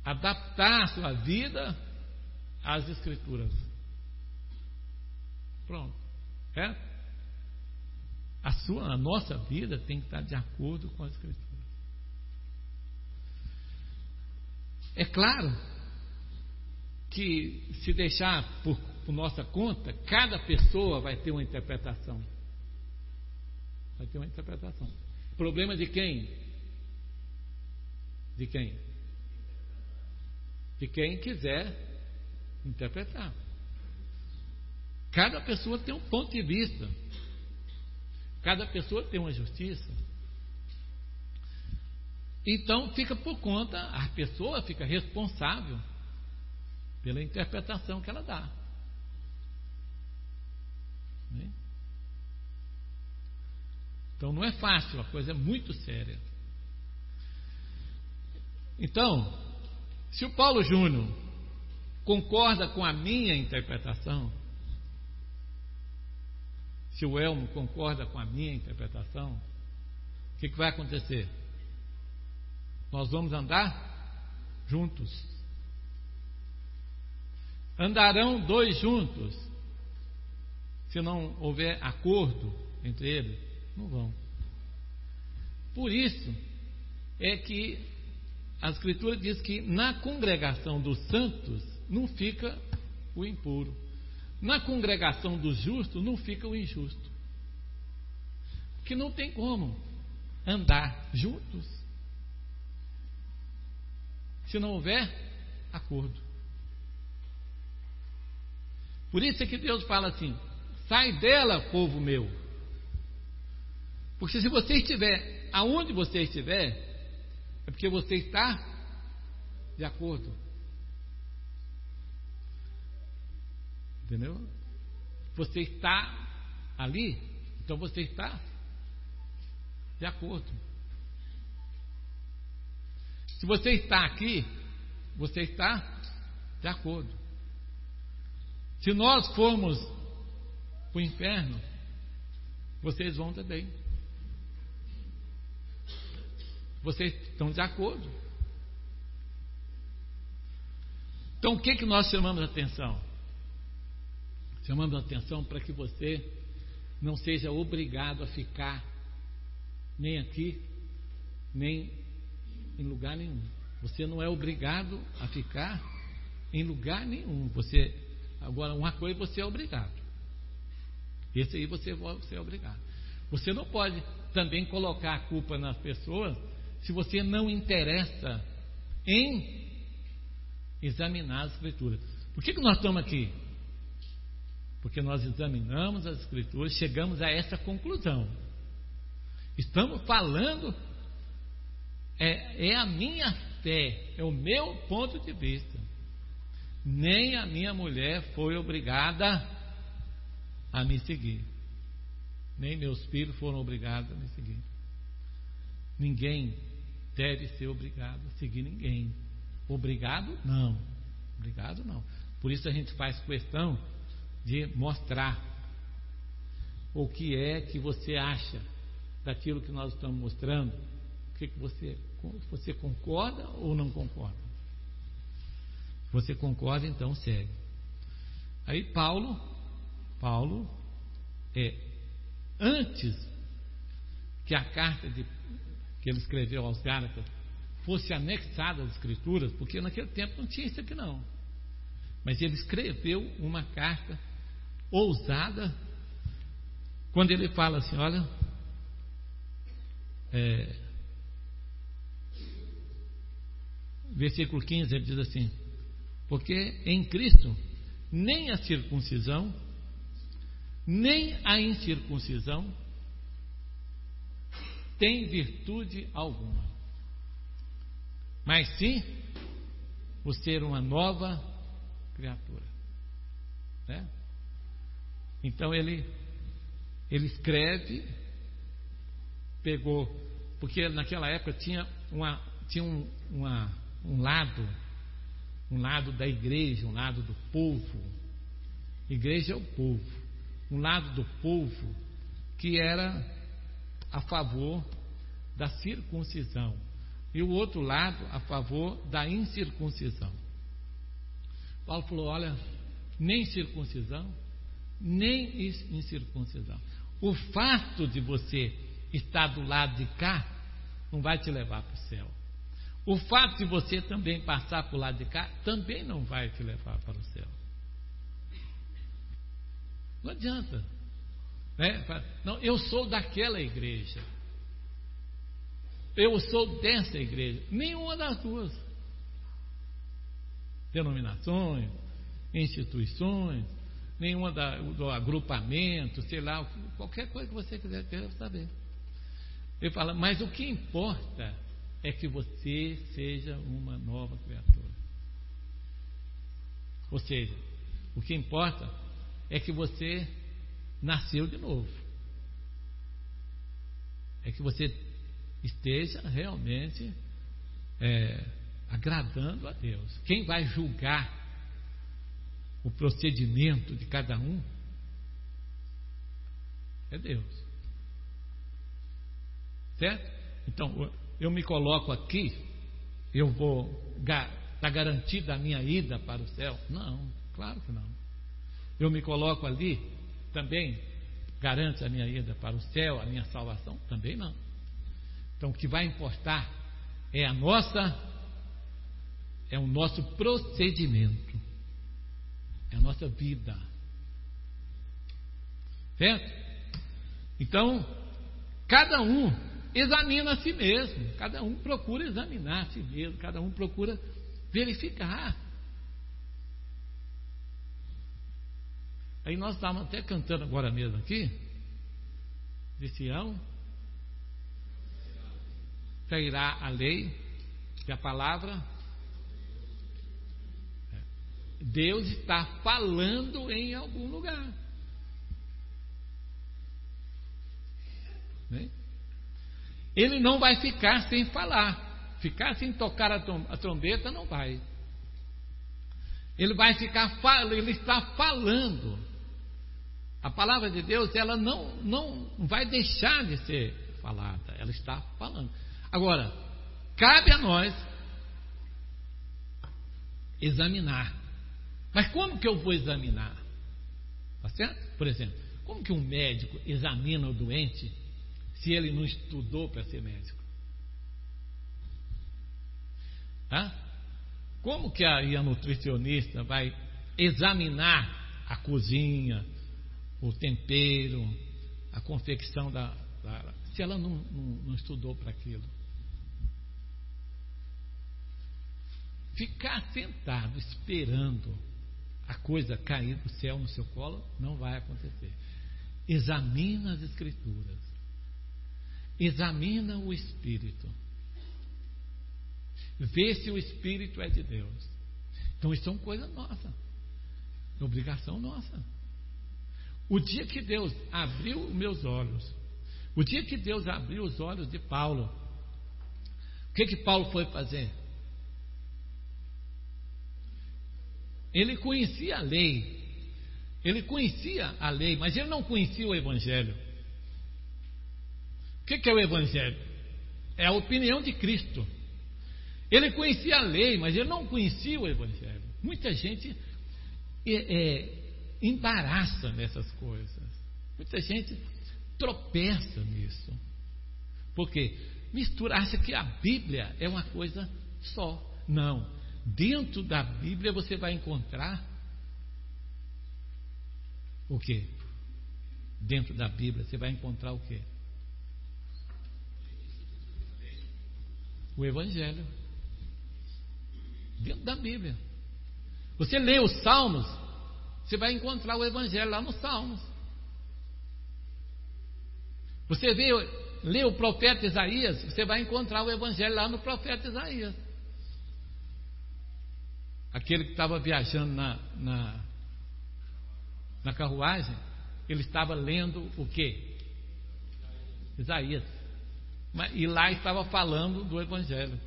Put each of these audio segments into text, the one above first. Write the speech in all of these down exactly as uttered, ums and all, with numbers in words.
adaptar a sua vida às Escrituras. Pronto. É? A sua, a nossa vida tem que estar de acordo com as Escrituras. É claro que, se deixar por, por nossa conta, cada pessoa vai ter uma interpretação. Vai ter uma interpretação. Problema de quem? De quem? De quem quiser interpretar. Cada pessoa tem um ponto de vista. Cada pessoa tem uma justiça. Então fica por conta, a pessoa fica responsável pela interpretação que ela dá. Né? Então não é fácil, a coisa é muito séria. Então, se o Paulo Júnior concorda com a minha interpretação, se o Elmo concorda com a minha interpretação, o que, que vai acontecer? Nós vamos andar juntos. Andarão dois juntos, se não houver acordo entre eles? Não vão. Por isso é que a Escritura diz que na congregação dos santos não fica o impuro, na congregação dos justos não fica o injusto, porque não tem como andar juntos se não houver acordo. Por isso é que Deus fala assim: sai dela, povo meu. Porque se você estiver aonde você estiver, é porque você está de acordo. Entendeu? Você está ali, então você está de acordo. Se você está aqui, você está de acordo. Se nós formos para o inferno, vocês vão também. Vocês estão de acordo. Então o que, que nós chamamos a atenção? Chamamos a atenção para que você não seja obrigado a ficar nem aqui, nem em lugar nenhum. Você não é obrigado a ficar em lugar nenhum. Você, agora, uma coisa você é obrigado. Esse aí você, você é obrigado. Você não pode também colocar a culpa nas pessoas se você não interessa em examinar as Escrituras. Por que, que nós estamos aqui? Porque nós examinamos as Escrituras, chegamos a essa conclusão. Estamos falando, é, é a minha fé, é o meu ponto de vista. Nem a minha mulher foi obrigada a me seguir, nem meus filhos foram obrigados a me seguir. Ninguém deve ser obrigado a seguir ninguém. Obrigado não, obrigado não. Por isso a gente faz questão de mostrar o que é que você acha daquilo que nós estamos mostrando. O que, que você, você concorda ou não concorda? Se você concorda, então segue. Aí Paulo, Paulo é antes que a carta de, que ele escreveu aos Gálatas fosse anexada às Escrituras, porque naquele tempo não tinha isso aqui não. Mas ele escreveu uma carta ousada, quando ele fala assim, olha, é, versículo quinze, ele diz assim: porque em Cristo nem a circuncisão, nem a incircuncisão tem virtude alguma, mas sim o ser uma nova criatura, né? Então ele ele escreve, pegou, porque naquela época tinha uma tinha um, uma, um lado um lado da igreja, um lado do povo. Igreja é o povo. Um lado do povo que era a favor da circuncisão, e o outro lado a favor da incircuncisão. Paulo falou: olha, nem circuncisão, nem incircuncisão. O fato de você estar do lado de cá não vai te levar para o céu. O fato de você também passar para o lado de cá também não vai te levar para o céu. Não adianta, né? Não, eu sou daquela igreja, eu sou dessa igreja. Nenhuma das duas denominações, instituições, nenhuma da, do agrupamento, sei lá, qualquer coisa que você quiser queira saber. Ele fala: mas o que importa é que você seja uma nova criatura. Ou seja, o que importa é que você nasceu de novo. É que você esteja realmente é, agradando a Deus. Quem vai julgar o procedimento de cada um é Deus. Certo? Então, eu me coloco aqui, eu vou estar garantida a minha ida para o céu? Não, claro que não. Eu me coloco ali, também garante a minha ida para o céu, a minha salvação? Também não. Então, o que vai importar é a nossa, é o nosso procedimento, é a nossa vida. Certo? Então, cada um examina a si mesmo, cada um procura examinar a si mesmo, cada um procura verificar. Aí nós estávamos até cantando agora mesmo aqui, de Sião sairá a lei, que a palavra, Deus está falando em algum lugar, né? Ele não vai ficar sem falar, ficar sem tocar a trombeta não vai. Ele vai ficar, ele está falando. A palavra de Deus, ela não, não vai deixar de ser falada, ela está falando. Agora, cabe a nós examinar. Mas como que eu vou examinar? Tá certo? Por exemplo, como que um médico examina o doente se ele não estudou para ser médico? Hã? Como que a, a nutricionista vai examinar a cozinha, o tempero, a confecção da, da se ela não, não, não estudou para aquilo? Ficar sentado esperando a coisa cair do céu no seu colo não vai acontecer. Examina as Escrituras, examina o Espírito, vê se o Espírito é de Deus. Então isso é uma coisa nossa, é obrigação nossa. O dia que Deus abriu os meus olhos, o dia que Deus abriu os olhos de Paulo, o que que Paulo foi fazer? Ele conhecia a lei, ele conhecia a lei, mas ele não conhecia o Evangelho. O que que é o Evangelho? É a opinião de Cristo. Ele conhecia a lei, mas ele não conhecia o Evangelho. Muita gente é, é, embaraça nessas coisas. Muita gente tropeça nisso. Por quê? Mistura, acha que a Bíblia é uma coisa só. Não. Dentro da Bíblia você vai encontrar o quê? Dentro da Bíblia você vai encontrar o quê? O Evangelho. Dentro da Bíblia. Você lê os Salmos, você vai encontrar o Evangelho lá nos Salmos. Você vê, lê o profeta Isaías, você vai encontrar o Evangelho lá no profeta Isaías. Aquele que estava viajando na, na, na carruagem, ele estava lendo o quê? Isaías. E lá estava falando do Evangelho.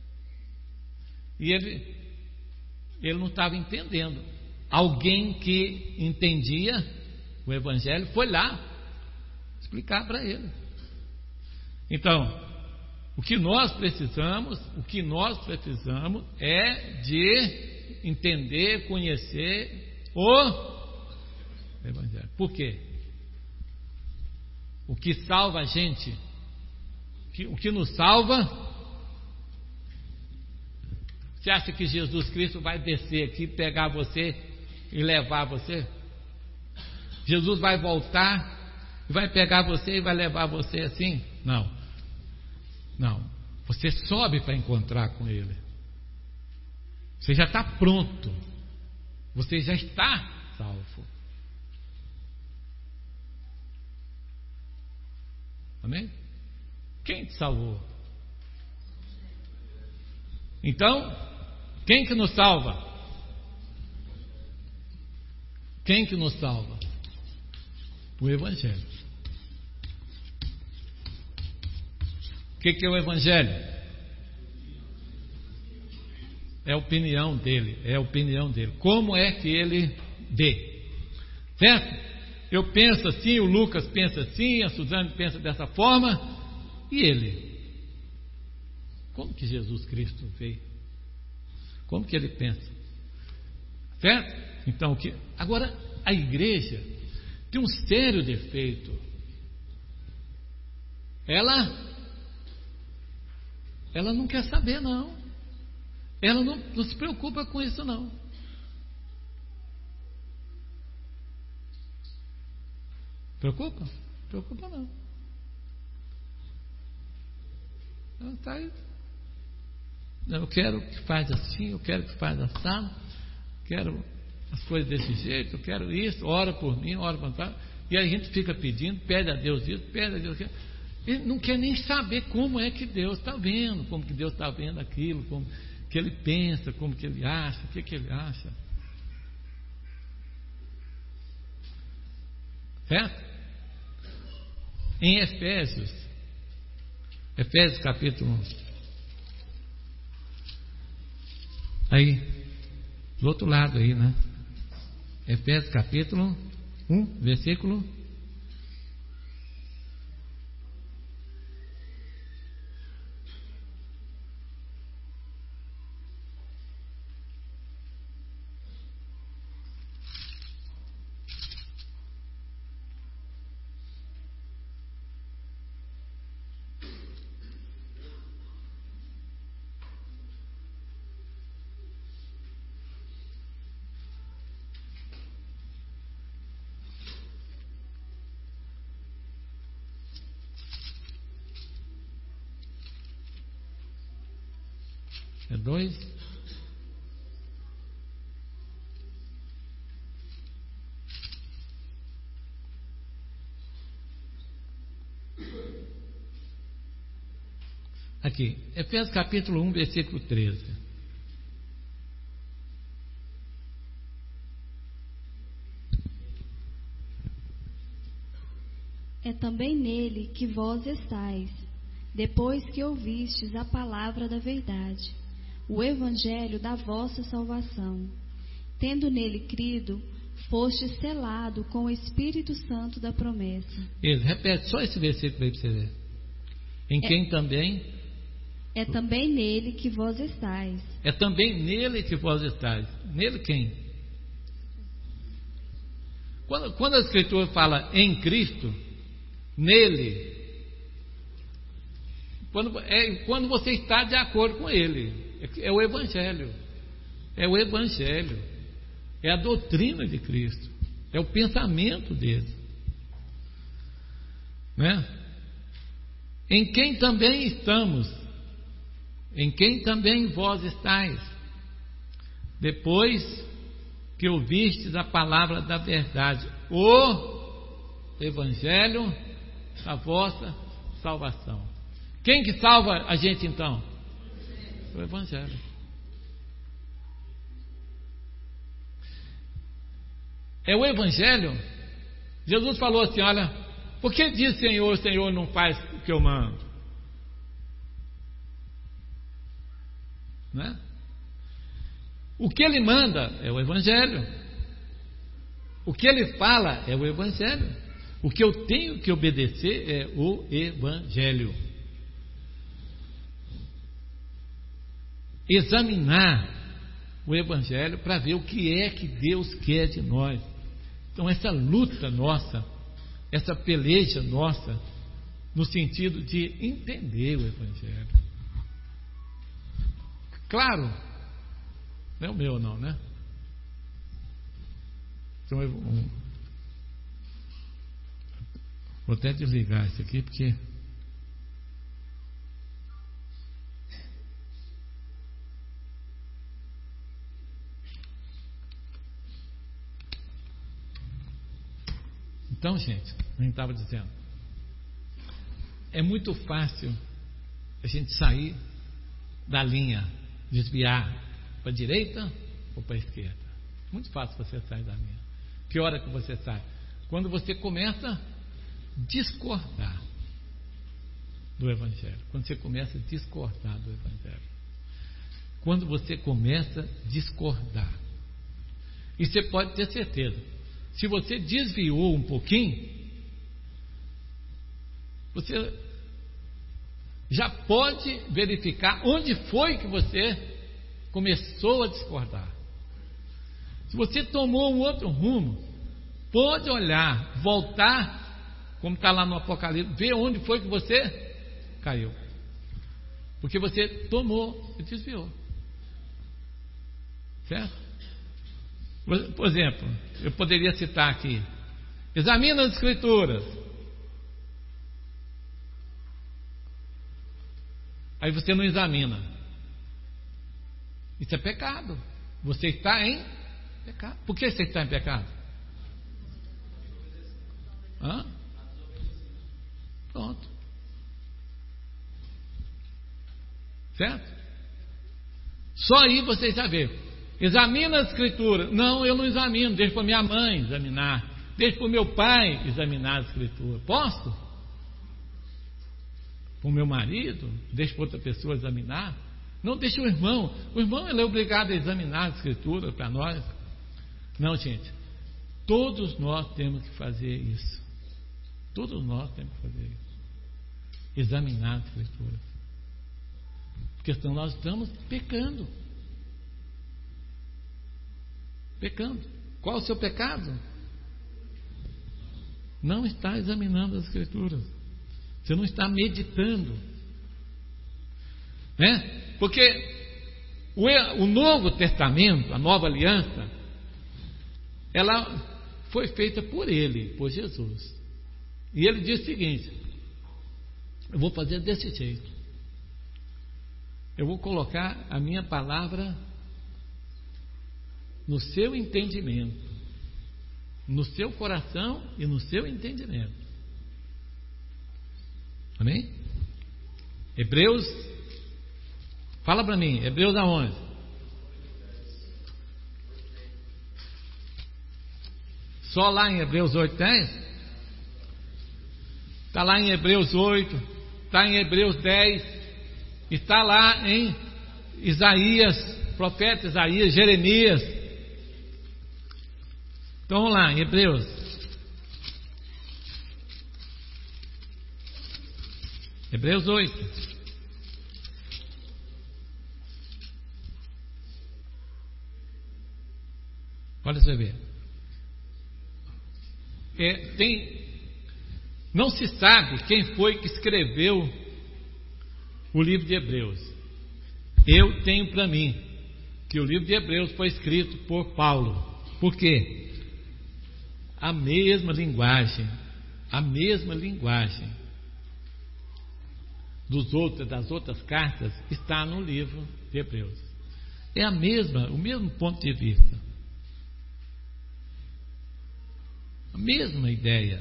E ele, ele não estava entendendo. Alguém que entendia o Evangelho foi lá explicar para ele. Então, O que nós precisamos, o que nós precisamos é de entender, conhecer o Evangelho. Por quê? O que salva a gente, o que nos salva, você acha que Jesus Cristo vai descer aqui, pegar você e levar você? Jesus vai voltar e vai pegar você e vai levar você assim? Não. Não. Você sobe para encontrar com Ele. Você já está pronto. Você já está salvo. Amém? Quem te salvou? Então, quem que nos salva? Quem que nos salva? O Evangelho. O que, que é o Evangelho? É a opinião dele, é a opinião dele. Como é que ele vê? Certo? Eu penso assim, o Lucas pensa assim, a Suzane pensa dessa forma, e ele? Como que Jesus Cristo vê? Como que ele pensa? Certo? Então, o que? Agora, a igreja tem um sério defeito. Ela Ela não quer saber, não. Ela não, não se preocupa com isso, não. Preocupa? Preocupa, não. Ela está aí. Eu quero que faz assim, eu quero que faz assado, quero as coisas desse jeito, eu quero isso, ora por mim, ora por mim. E aí a gente fica pedindo, pede a Deus isso, pede a Deus aquilo. Ele não quer nem saber como é que Deus está vendo, como que Deus está vendo aquilo, como que ele pensa, como que ele acha, o que que ele acha. Certo? Em Efésios, Efésios capítulo um, aí, do outro lado aí, né? Efésios capítulo um, versículo é dois. Aqui, Efésios capítulo um, versículo treze. É também nele que vós estáis, depois que ouvistes a palavra da verdade, o evangelho da vossa salvação. Tendo nele crido, foste selado com o Espírito Santo da promessa. Ele repete só esse versículo aí para você ver. Em É, quem também? É também nele que vós estáis. É também nele que vós estáis. Nele quem? Quando, quando a Escritura fala em Cristo, nele, quando, é quando você está de acordo com Ele. É, é o Evangelho. É o Evangelho. É a doutrina de Cristo. É o pensamento dele. Né? Em quem também estamos. Em quem também vós estáis. Depois que ouvistes a palavra da verdade, o Evangelho da vossa salvação. Quem que salva a gente então? O Evangelho. É o Evangelho. Jesus falou assim: olha, por que diz Senhor, o Senhor não faz o que eu mando? Né? O que ele manda é o Evangelho. O que ele fala é o Evangelho. O que eu tenho que obedecer é o Evangelho. examinar o Evangelho para ver o que é que Deus quer de nós. Então essa luta nossa, essa peleja nossa, no sentido de entender o Evangelho. Claro, não é o meu não, né? Então eu vou até desligar isso aqui, porque então, gente, a gente estava dizendo, é muito fácil a gente sair da linha, desviar para a direita ou para a esquerda. Muito fácil você sair da linha. Que hora que você sai? Quando você começa a discordar do Evangelho. Quando você começa a discordar do Evangelho. Quando você começa a discordar. E você pode ter certeza, se você desviou um pouquinho, você já pode verificar onde foi que você começou a discordar. Se você tomou um outro rumo, pode olhar, voltar, como está lá no Apocalipse, ver onde foi que você caiu. Porque você tomou e desviou. Certo? Por exemplo, eu poderia citar aqui: examina as Escrituras. Aí você não examina. Isso é pecado. Você está em pecado. Por que você está em pecado? Hã? Pronto. Certo? Só aí você já vê. Examina a Escritura. Não, eu não examino. Deixa para minha mãe examinar. Deixa para o meu pai examinar a Escritura. Posso? Para o meu marido? Deixa para outra pessoa examinar? Não, deixa o irmão. O irmão ele é obrigado a examinar a Escritura para nós. Não, gente. Todos nós temos que fazer isso. Todos nós temos que fazer isso. Examinar a Escritura. Porque senão nós estamos pecando. Pecando. Qual o seu pecado? Não está examinando as Escrituras. Você não está meditando, né? Porque o, o Novo Testamento, a Nova Aliança, ela foi feita por Ele, por Jesus. E Ele diz o seguinte: eu vou fazer desse jeito. Eu vou colocar a minha palavra no seu entendimento, no seu coração e no seu entendimento. Amém? Hebreus, fala para mim, Hebreus aonde? Só lá em Hebreus oito, dez? Está lá em Hebreus oito, está em Hebreus dez, está lá em Isaías, profeta Isaías, Jeremias. Então vamos lá, em Hebreus. Hebreus oito. Olha você ver. É, tem, não se sabe quem foi que escreveu o livro de Hebreus. Eu tenho para mim que o livro de Hebreus foi escrito por Paulo. Por quê? A mesma linguagem, a mesma linguagem dos outros, das outras cartas está no livro de Hebreus. É a mesma, o mesmo ponto de vista, a mesma ideia.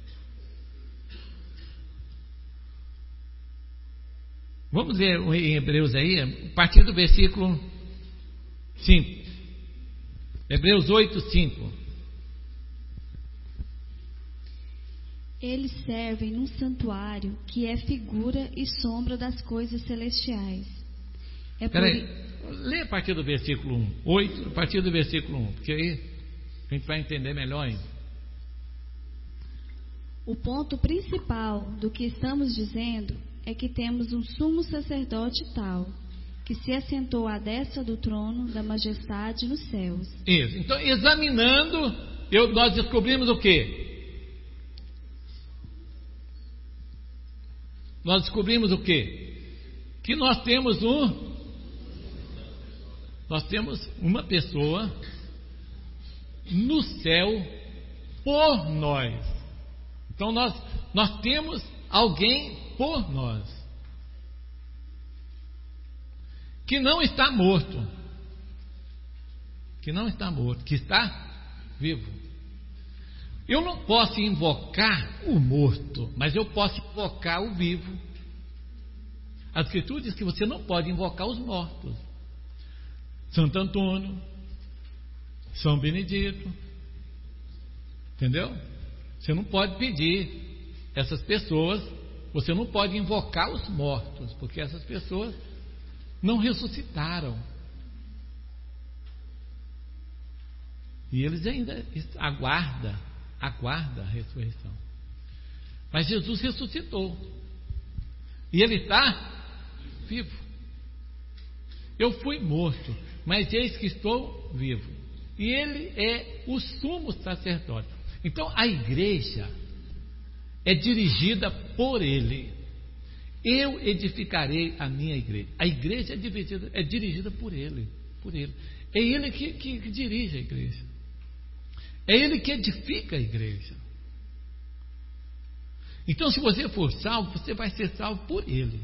Vamos ler em Hebreus aí, a partir do versículo cinco. Hebreus oito, cinco. Eles servem num santuário que é figura e sombra das coisas celestiais. É por... Peraí, lê a partir do versículo um. oito, a partir do versículo um, porque aí a gente vai entender melhor ainda. O ponto principal do que estamos dizendo é que temos um sumo sacerdote tal, que se assentou à destra do trono da majestade nos céus. Isso. Então, examinando, eu, nós descobrimos o quê? Nós descobrimos o quê? Que nós temos um, nós temos uma pessoa no céu por nós. Então nós, nós temos alguém por nós, que não está morto, que não está morto, que está vivo. Eu não posso invocar o morto, mas eu posso invocar o vivo. A Escritura diz que você não pode invocar os mortos. Santo Antônio, São Benedito, entendeu? Você não pode pedir essas pessoas, você não pode invocar os mortos, porque essas pessoas não ressuscitaram. E eles ainda aguardam, aguardam a ressurreição. Mas Jesus ressuscitou. E Ele está vivo. Eu fui morto, mas eis que estou vivo. E Ele é o sumo sacerdote. Então a igreja é dirigida por Ele. Eu edificarei a minha igreja. A igreja é, dividida, é dirigida por Ele, por Ele. É Ele que, que, que dirige a igreja. É Ele que edifica a igreja. Então, se você for salvo, você vai ser salvo por Ele.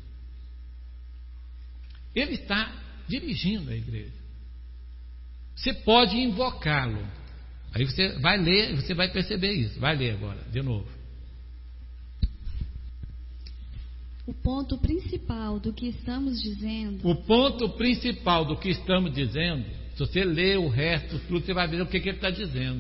Ele está dirigindo a igreja. Você pode invocá-lo. Aí você vai ler e você vai perceber isso. Vai ler agora, de novo. O ponto principal do que estamos dizendo. O ponto principal do que estamos dizendo, se você ler o resto, tudo, você vai ver o que, que ele está dizendo.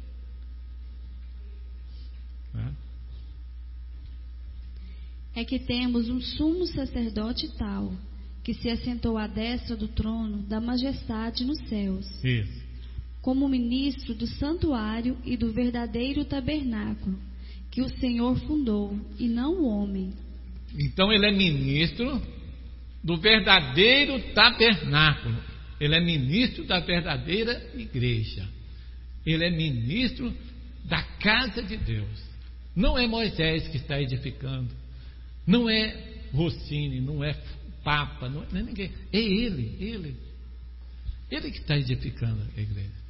É que temos um sumo sacerdote tal, que se assentou à destra do trono da majestade nos céus. Isso. Como ministro do santuário e do verdadeiro tabernáculo, que o Senhor fundou, e não o homem. Então ele é ministro do verdadeiro tabernáculo. Ele é ministro da verdadeira igreja. Ele é ministro da casa de Deus. Não é Moisés que está edificando. Não é Rossini, não é Papa, não é ninguém. É ele, ele. Ele que está edificando a igreja.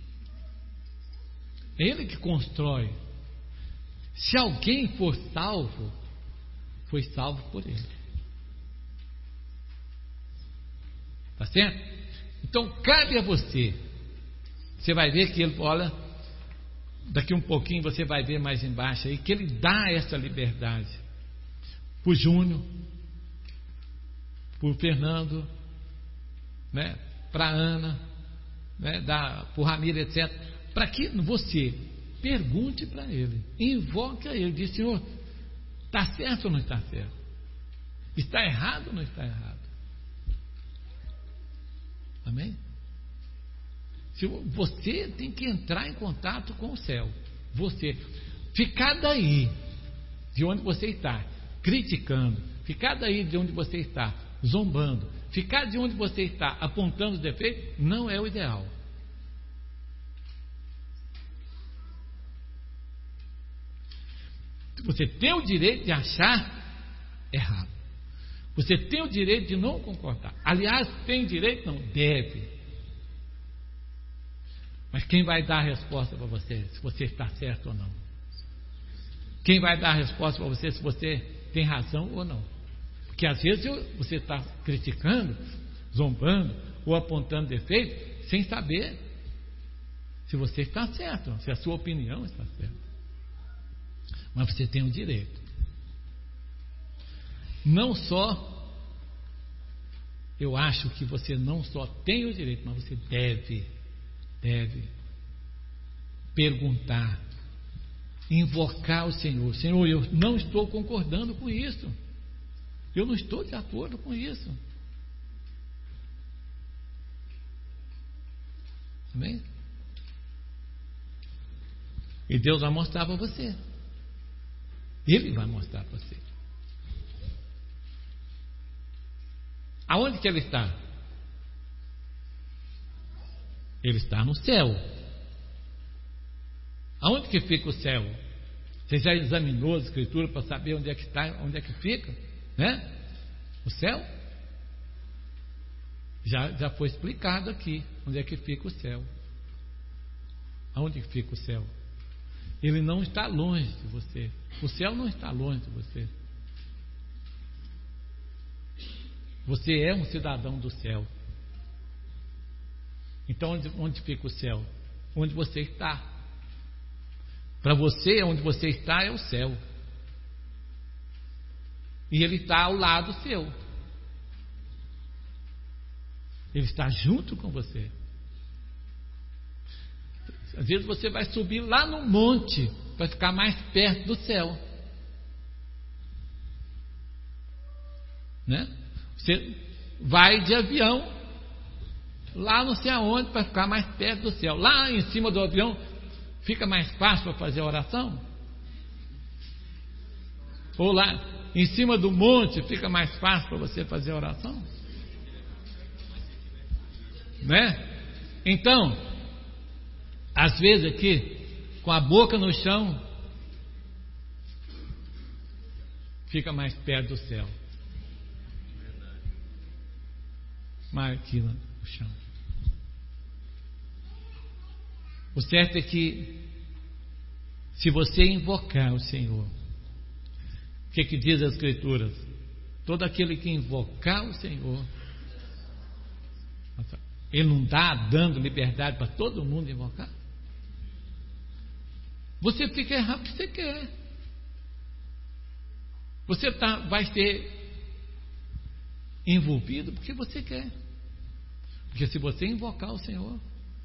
É ele que constrói. Se alguém for salvo, foi salvo por ele. Tá certo? Então cabe a você. Você vai ver que ele, olha, daqui um pouquinho você vai ver mais embaixo aí, que ele dá essa liberdade para o Júnior, para o Fernando, né, para a Ana, né, para o Ramiro, etcétera. Para que você pergunte para ele, invoque a ele, diz: Senhor, está certo ou não está certo? Está errado ou não está errado? Amém? Se você tem que entrar em contato com o céu. Você ficar daí de onde você está criticando, ficar daí de onde você está zombando, ficar de onde você está apontando os defeitos, não é o ideal. Você tem o direito de achar errado. Você tem o direito de não concordar. Aliás, tem direito? Não, deve. Mas quem vai dar a resposta para você, se você está certo ou não? Quem vai dar a resposta para você, se você tem razão ou não? Porque às vezes você está criticando, zombando ou apontando defeito, sem saber se você está certo, se a sua opinião está certa. Mas você tem o direito. Não só, eu acho que você não só tem o direito, mas você deve, deve perguntar, invocar o Senhor. Senhor, eu não estou concordando com isso. Eu não estou de acordo com isso. Amém? E Deus vai mostrar para você. Ele vai mostrar para você. Aonde que ele está? Ele está no céu. Aonde que fica o céu? Você já examinou as escrituras para saber onde é que está, onde é que fica, né? O céu? Já, já foi explicado aqui onde é que fica o céu. Aonde que fica o céu? Ele não está longe de você. O céu não está longe de você. Você é um cidadão do céu. Então onde, onde fica o céu? Onde você está. Para você, onde você está é o céu. E Ele está ao lado seu. Ele está junto com você. Às vezes você vai subir lá no monte para ficar mais perto do céu, né? Você vai de avião lá não sei aonde para ficar mais perto do céu. Lá em cima do avião fica mais fácil para fazer a oração? Ou lá em cima do monte fica mais fácil para você fazer a oração? Né? Então, às vezes aqui, com a boca no chão, fica mais perto do céu. Mas aqui no chão. O certo é que, se você invocar o Senhor, o que, que diz as Escrituras? Todo aquele que invocar o Senhor, Ele não está dando liberdade para todo mundo invocar? Você fica errado o que você quer. Você tá, vai ser envolvido porque você quer. Porque se você invocar o Senhor,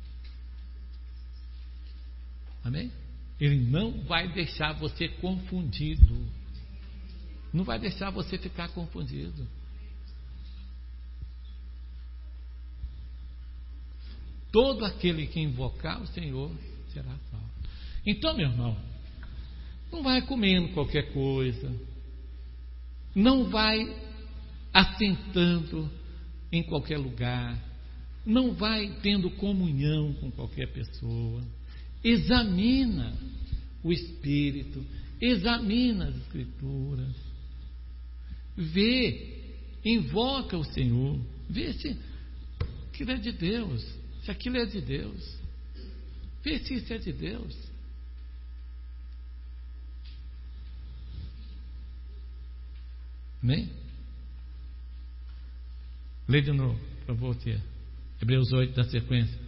amém? Ele não vai deixar você confundido. Não vai deixar você ficar confundido. Todo aquele que invocar o Senhor será salvo. Então, meu irmão, não vai comendo qualquer coisa, não vai assentando em qualquer lugar, não vai tendo comunhão com qualquer pessoa. Examina o Espírito, examina as Escrituras, vê, invoca o Senhor, vê se aquilo é de Deus, se aquilo é de Deus, vê se isso é de Deus. Amém? Lê de novo, por favor, tia. Hebreus oito, da sequência.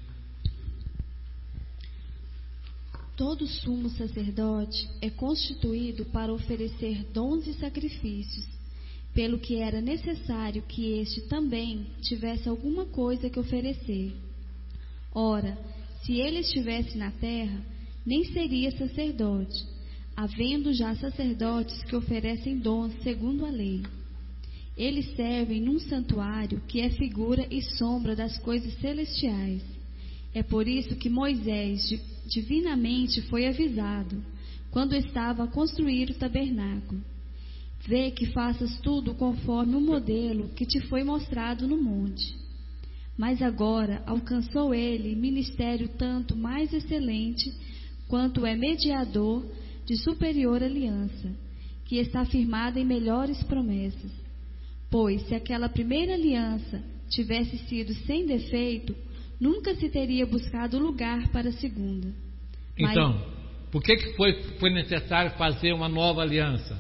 Todo sumo sacerdote é constituído para oferecer dons e sacrifícios, pelo que era necessário que este também tivesse alguma coisa que oferecer. Ora, se ele estivesse na terra, nem seria sacerdote, havendo já sacerdotes que oferecem dons segundo a lei. Eles servem num santuário que é figura e sombra das coisas celestiais. É por isso que Moisés divinamente foi avisado, quando estava a construir o tabernáculo: vê que faças tudo conforme o modelo que te foi mostrado no monte. Mas agora alcançou ele ministério tanto mais excelente, quanto é mediador de superior aliança, que está firmada em melhores promessas. Pois se aquela primeira aliança tivesse sido sem defeito, nunca se teria buscado lugar para a segunda. Mas... Então, por que, que foi, foi necessário fazer uma nova aliança?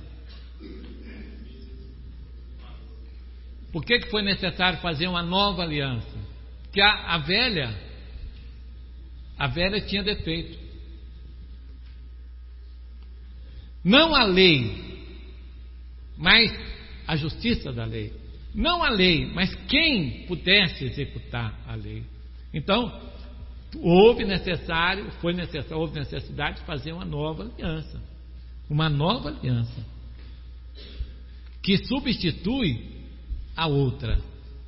Por que, que foi necessário fazer uma nova aliança? Porque a, a velha, a velha tinha defeito. Não a lei, mas a justiça da lei. Não a lei, mas quem pudesse executar a lei. Então, houve necessário, foi necessário, houve necessidade de fazer uma nova aliança. Uma nova aliança que substitui a outra.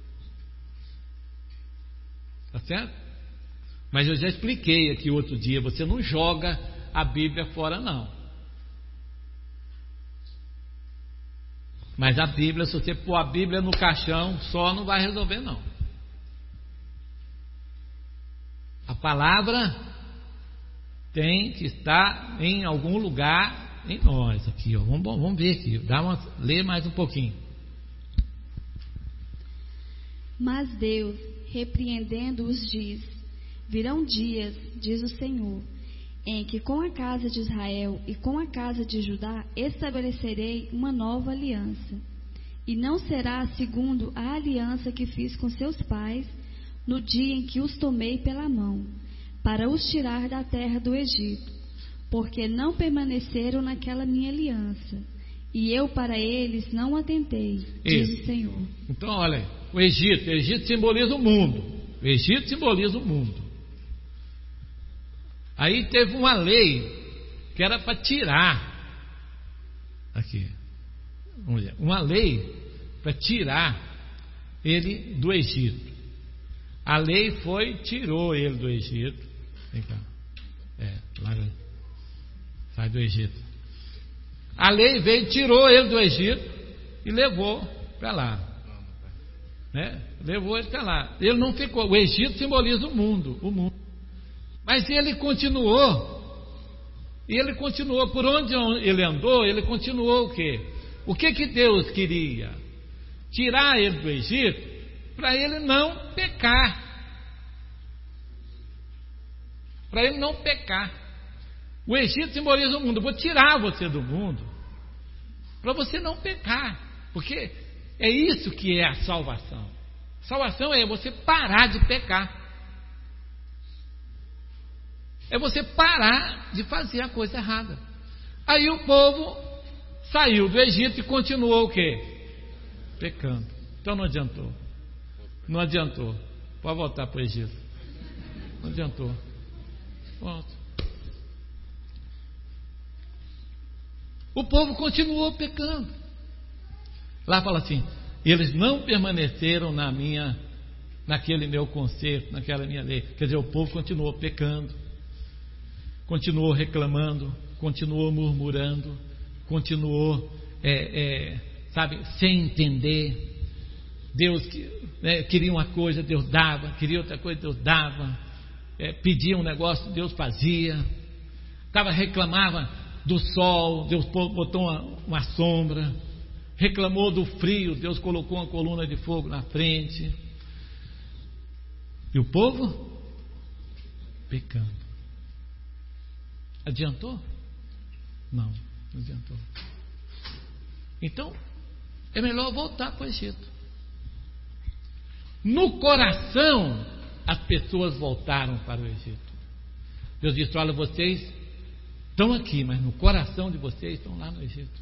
Tá certo? Mas eu já expliquei aqui outro dia, você não joga a Bíblia fora, não. Mas a Bíblia, se você pôr a Bíblia no caixão, só não vai resolver, não. A palavra tem que estar em algum lugar em nós aqui, ó. Vamos, vamos ver aqui, dá uma, lê mais um pouquinho. Mas Deus, repreendendo-os, diz: virão dias, diz o Senhor, em que com a casa de Israel e com a casa de Judá estabelecerei uma nova aliança. E não será segundo a aliança que fiz com seus pais no dia em que os tomei pela mão, para os tirar da terra do Egito, porque não permaneceram naquela minha aliança, e eu para eles não atentei, diz Isso. o Senhor. Então, olha aí, o Egito, o Egito simboliza o mundo. O Egito simboliza o mundo. Aí teve uma lei que era para tirar aqui, uma lei para tirar ele do Egito. A lei foi, tirou ele do Egito. Vem cá. É, lá, sai do Egito. A lei veio, tirou ele do Egito e levou para lá. Né? Levou ele para lá. Ele não ficou. O Egito simboliza o mundo, o mundo. Mas ele continuou. E ele continuou. Por onde ele andou, ele continuou o quê? O que que Deus queria? Tirar ele do Egito para ele não pecar. Para ele não pecar. O Egito simboliza o mundo. Eu vou tirar você do mundo para você não pecar. Porque é isso que é a salvação. Salvação é você parar de pecar. É você parar de fazer a coisa errada. Aí o povo saiu do Egito e continuou o quê? Pecando. Então não adiantou. Não adiantou. Pode voltar para o Egito. Não adiantou. Pronto. O povo continuou pecando. Lá fala assim: eles não permaneceram na minha, naquele meu conserto, naquela minha lei. Quer dizer, o povo continuou pecando, continuou reclamando, continuou murmurando, continuou, é, é, sabe, sem entender. Deus né, queria uma coisa, Deus dava, queria outra coisa, Deus dava, é, pedia um negócio, Deus fazia, tava, reclamava do sol, Deus botou uma, uma sombra, reclamou do frio, Deus colocou uma coluna de fogo na frente, e o povo pecando. Adiantou? Não, não adiantou. Então é melhor voltar para o Egito. No coração, as pessoas voltaram para o Egito. Deus disse: olha, vocês estão aqui, mas no coração de vocês estão lá no Egito.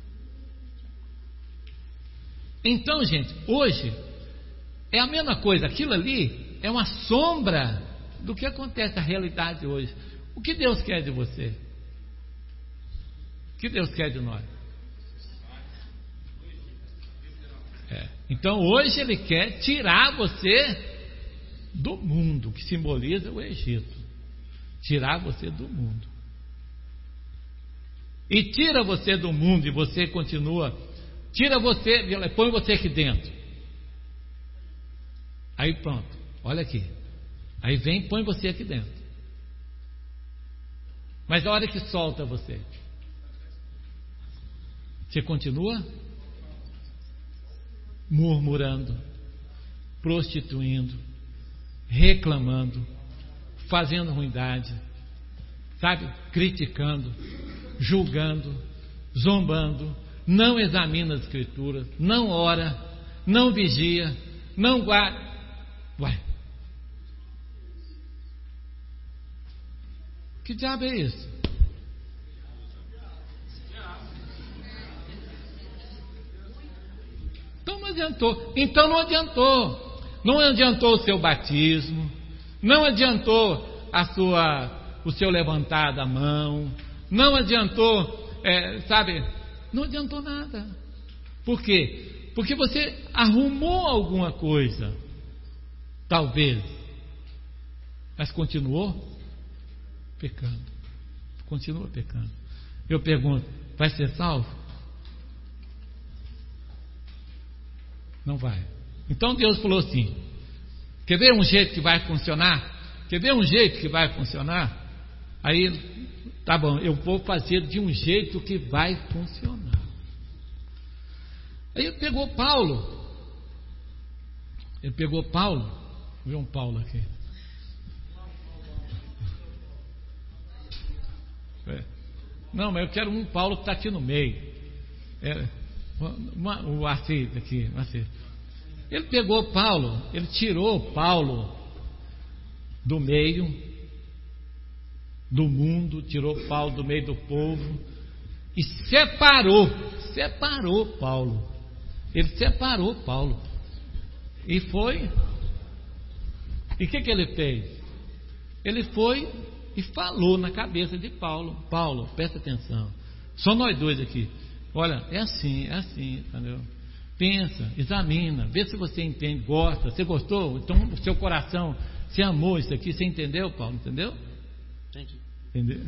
Então, gente, hoje é a mesma coisa. Aquilo ali é uma sombra do que acontece na realidade hoje. O que Deus quer de você? O que Deus quer de nós? É. Então hoje Ele quer tirar você do mundo, que simboliza o Egito. Tirar você do mundo. E tira você do mundo e você continua. Tira você, põe você aqui dentro. Aí pronto, olha aqui. Aí vem, põe você aqui dentro. Mas a hora que solta você, você continua murmurando, prostituindo, reclamando, fazendo ruindade, sabe, criticando, julgando, zombando, não examina as escrituras, não ora, não vigia, não guarda. Ué, que diabo é isso? Então não adiantou. Então não adiantou. Não adiantou o seu batismo, não adiantou a sua, o seu levantar da mão, não adiantou, é, sabe, não adiantou nada. Por quê? Porque você arrumou alguma coisa, talvez, mas continuou pecando. Continua pecando. Eu pergunto: vai ser salvo? Não vai. Então Deus falou assim: quer ver um jeito que vai funcionar? Quer ver um jeito que vai funcionar? Aí, tá bom, eu vou fazer de um jeito que vai funcionar. Aí ele pegou Paulo. Ele pegou Paulo. Vê um Paulo aqui. É. Não, mas eu quero um Paulo que está aqui no meio. É, uma, o Assis aqui. O Assis. Ele pegou Paulo, ele tirou Paulo do meio do mundo, tirou Paulo do meio do povo e separou, separou Paulo. Ele separou Paulo e foi. E o que, que ele fez? Ele foi e falou na cabeça de Paulo: Paulo, presta atenção, só nós dois aqui. Olha, é assim, é assim, entendeu? Pensa, examina, vê se você entende, gosta. Você gostou? Então o seu coração, você amou isso aqui, você entendeu, Paulo? Entendeu? Entendi. Entendeu?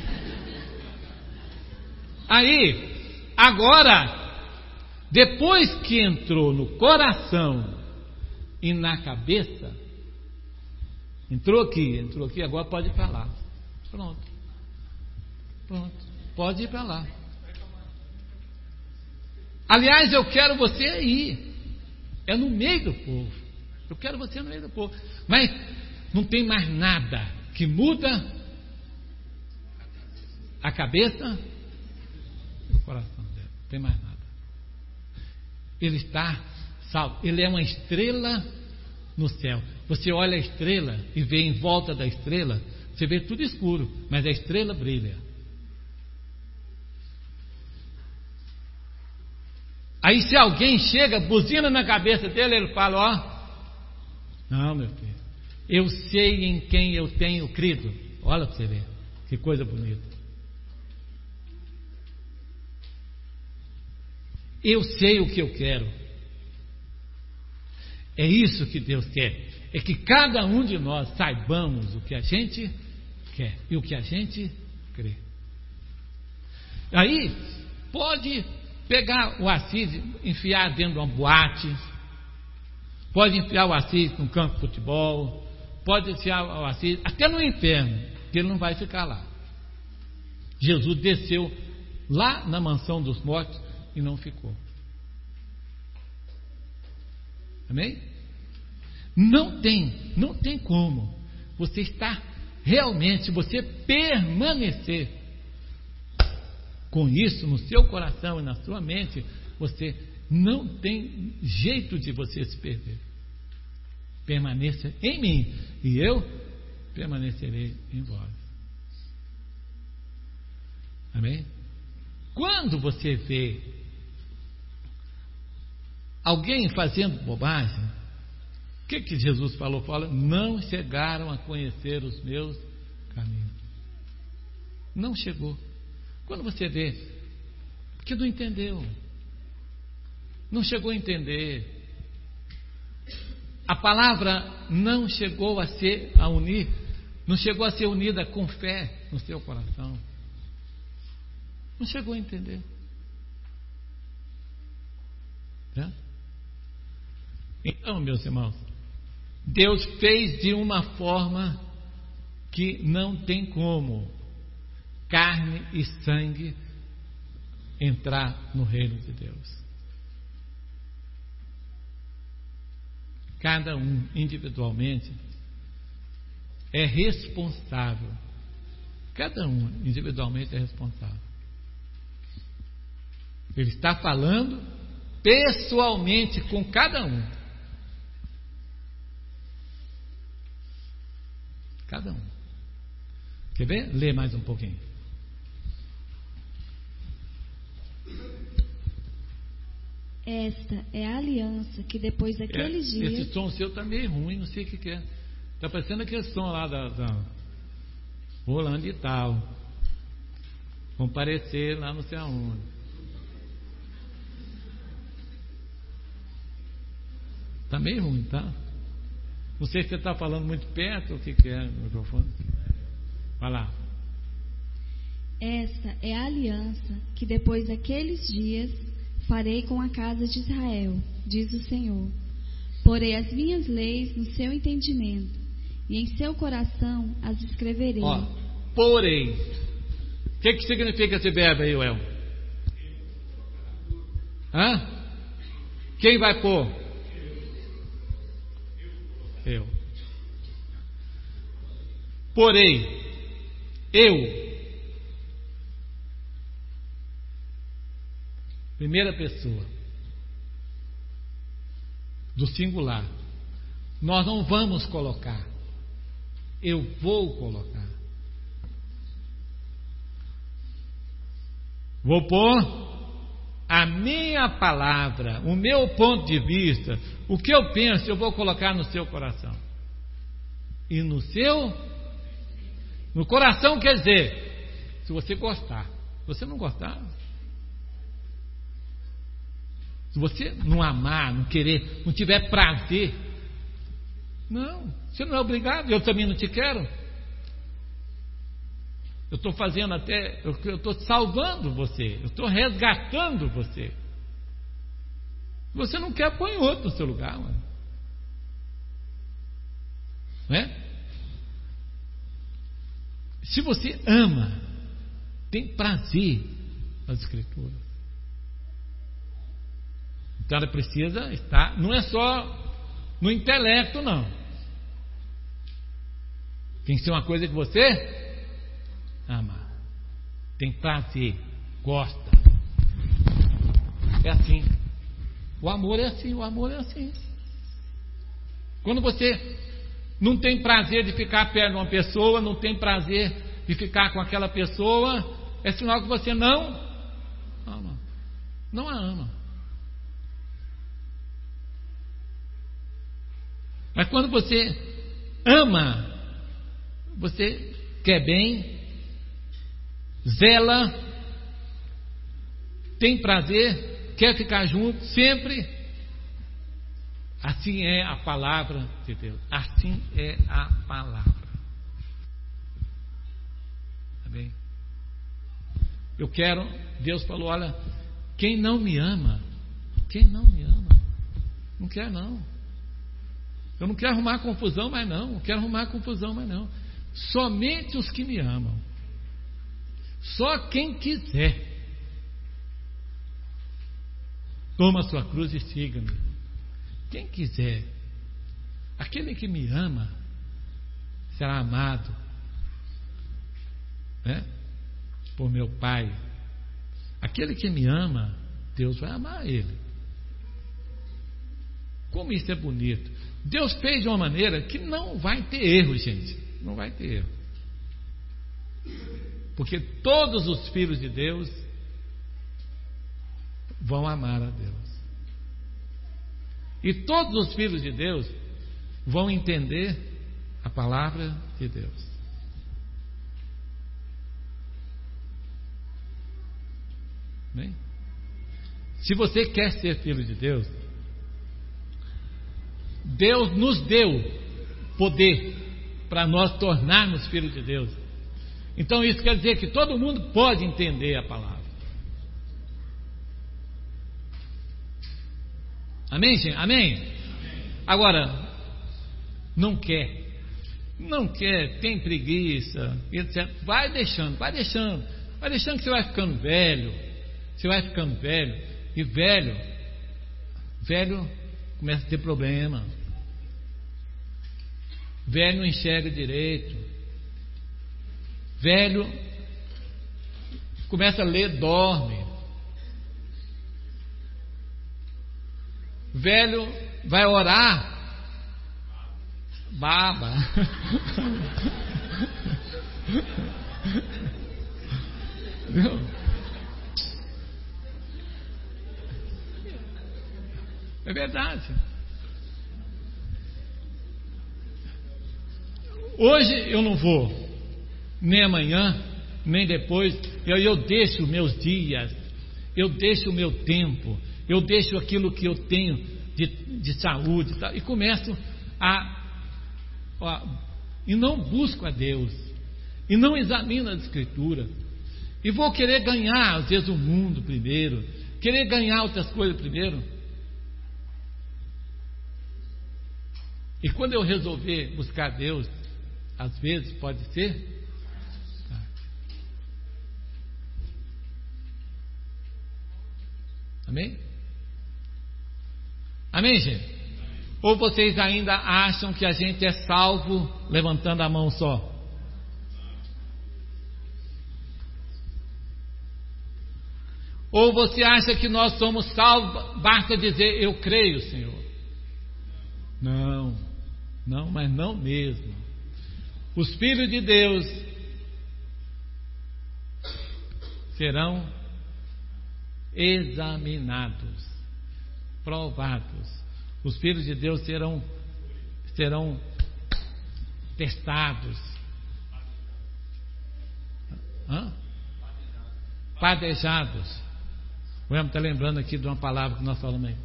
Aí, agora, depois que entrou no coração e na cabeça, entrou aqui, entrou aqui, agora pode ir para lá. Pronto. Pronto. Pode ir para lá. Aliás, eu quero você aí. É no meio do povo. Eu quero você no meio do povo. Mas não tem mais nada que muda a cabeça e o coração dele. Não tem mais nada. Ele está salvo. Ele é uma estrela no céu. Você olha a estrela e vê em volta da estrela, você vê tudo escuro, mas a estrela brilha. Aí se alguém chega, buzina na cabeça dele, ele fala: ó, não, meu filho, eu sei em quem eu tenho crido. Olha para você ver, que coisa bonita. Eu sei o que eu quero. É isso que Deus quer. É que cada um de nós saibamos o que a gente quer e o que a gente crê. Aí pode pegar o Assis, enfiar dentro de uma boate, pode enfiar o Assis num campo de futebol, pode enfiar o Assis até no inferno, que ele não vai ficar lá. Jesus desceu lá na mansão dos mortos e não ficou. Amém? Não tem, não tem como você estar realmente, você permanecer com isso no seu coração e na sua mente, você não tem jeito de você se perder. Permaneça em mim e eu permanecerei em vós. Amém? Quando você vê alguém fazendo bobagem, o que, que Jesus falou? Fala: não chegaram a conhecer os meus caminhos. Não chegou. Quando você vê, porque não entendeu, não chegou a entender, a palavra não chegou a ser a unir, não chegou a ser unida com fé no seu coração, não chegou a entender. Né? Então, meus irmãos, Deus fez de uma forma que não tem como carne e sangue entrar no reino de Deus. Cada um individualmente é responsável. Cada um individualmente é responsável. Ele está falando pessoalmente com cada um. Cada um. Quer ver? Lê mais um pouquinho. Esta é a aliança que depois daqueles é, dias... Esse som seu está meio ruim, não sei o que, que é. Está parecendo aquele som lá da, da Rolando e tal. Comparecer lá não sei aonde. Está meio ruim, tá? Não sei se você está falando muito perto ou o que, que é o microfone. Vai lá. Esta é a aliança que depois daqueles dias farei com a casa de Israel, diz o Senhor. Porei as minhas leis no seu entendimento e em seu coração as escreverei. Ó, porém. O que, que significa esse verbo aí, Uel? Hã? Quem vai pôr? Eu. Porém, eu. Primeira pessoa. Do singular. Nós não vamos colocar. Eu vou colocar. Vou pôr a minha palavra, o meu ponto de vista, o que eu penso, eu vou colocar no seu coração. E no seu, no coração quer dizer, se você gostar. Se você não gostar, se você não amar, não querer, não tiver prazer, não, você não é obrigado, eu também não te quero. Eu estou fazendo até, eu estou salvando você, eu estou resgatando você. Você não quer, põe outro no seu lugar, mano. Não é? Se você ama, tem prazer nas Escrituras. Então ela precisa estar, não é só no intelecto, não. Tem que ser uma coisa que você ama, tem prazer, gosta. É assim. O amor é assim, o amor é assim. Quando você não tem prazer de ficar perto de uma pessoa, não tem prazer de ficar com aquela pessoa, é sinal que você não ama. Não a ama. Mas quando você ama, você quer bem, zela, tem prazer, quer ficar junto, sempre. Assim é a palavra de Deus. Assim é a palavra. Tá bem? Eu quero, Deus falou, olha, quem não me ama, quem não me ama, não quer não. Eu não quero arrumar confusão, mas não, não quero arrumar confusão, mas não. Somente os que me amam. Só quem quiser. Toma a sua cruz e siga-me. Quem quiser. Aquele que me ama será amado, né? Por meu Pai. Aquele que me ama, Deus vai amar ele. Como isso é bonito. Deus fez de uma maneira que não vai ter erro, gente. Não vai ter erro. Porque todos os filhos de Deus vão amar a Deus. E todos os filhos de Deus vão entender a palavra de Deus. Bem? Se você quer ser filho de Deus, Deus nos deu poder para nós tornarmos filhos de Deus. Então isso quer dizer que todo mundo pode entender a palavra. Amém, gente? Amém? Amém? Agora, não quer, não quer, tem preguiça, etcétera. Vai deixando, vai deixando, vai deixando que você vai ficando velho, você vai ficando velho, e velho, velho começa a ter problema. Velho não enxerga direito. Velho começa a ler, dorme. Velho vai orar, baba. É verdade. Hoje eu não vou, nem amanhã, nem depois. Eu, eu deixo meus dias, eu deixo o meu tempo, eu deixo aquilo que eu tenho de, de saúde, tá? E começo a, a e não busco a Deus, e não examino as Escrituras, e vou querer ganhar às vezes o mundo primeiro, querer ganhar outras coisas primeiro. E quando eu resolver buscar Deus, às vezes pode ser carne. Amém? Amém, gente? Ou vocês ainda acham que a gente é salvo levantando a mão só? Ou você acha que nós somos salvos, basta dizer eu creio, Senhor? Não, não, mas não mesmo. Os filhos de Deus serão examinados, provados. Os filhos de Deus serão, serão testados. Hã? Padejados. O Emo está lembrando aqui de uma palavra que nós falamos aí.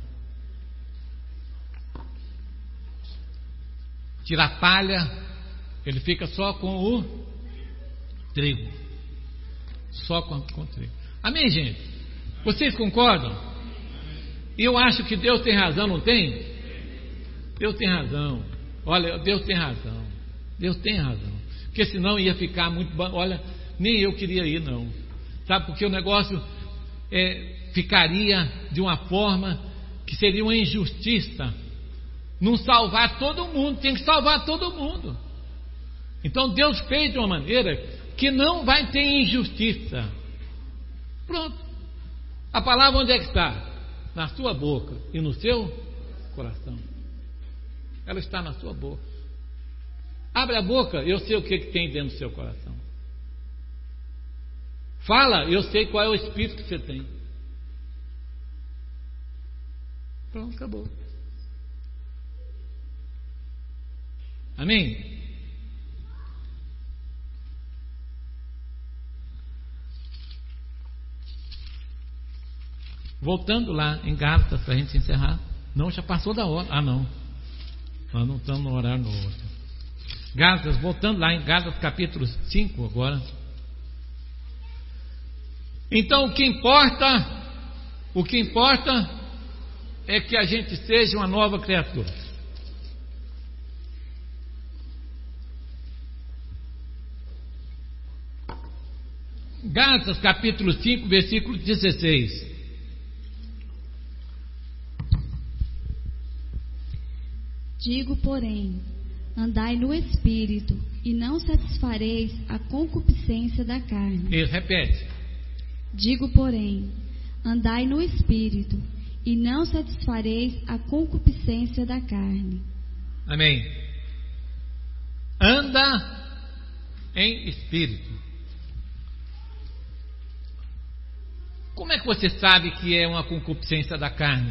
Tira a palha, ele fica só com o trigo. Só com, com o trigo. Amém, gente? Vocês concordam? E eu acho que Deus tem razão, não tem? Deus tem razão. Olha, Deus tem razão. Deus tem razão. Porque senão ia ficar muito... Olha, nem eu queria ir, não. Sabe, porque o negócio é, ficaria de uma forma que seria uma injustiça. Não salvar todo mundo, tem que salvar todo mundo. Então Deus fez de uma maneira que não vai ter injustiça. Pronto. A palavra onde é que está? Na sua boca e no seu coração. Ela está na sua boca. Abre a boca, eu sei o que, que tem dentro do seu coração. Fala, eu sei qual é o espírito que você tem. Pronto, acabou. Amém? Voltando lá em Gálatas para a gente encerrar. Não, já passou da hora. Ah, não. Nós não estamos no horário no outro. Gálatas, voltando lá em Gálatas capítulo cinco agora. Então o que importa, o que importa é que a gente seja uma nova criatura. Gálatas capítulo cinco, versículo dezesseis. Digo, porém, andai no Espírito, e não satisfareis a concupiscência da carne. Isso, repete. Digo, porém, andai no Espírito, e não satisfareis a concupiscência da carne. Amém. Anda em Espírito. Como é que você sabe que é uma concupiscência da carne?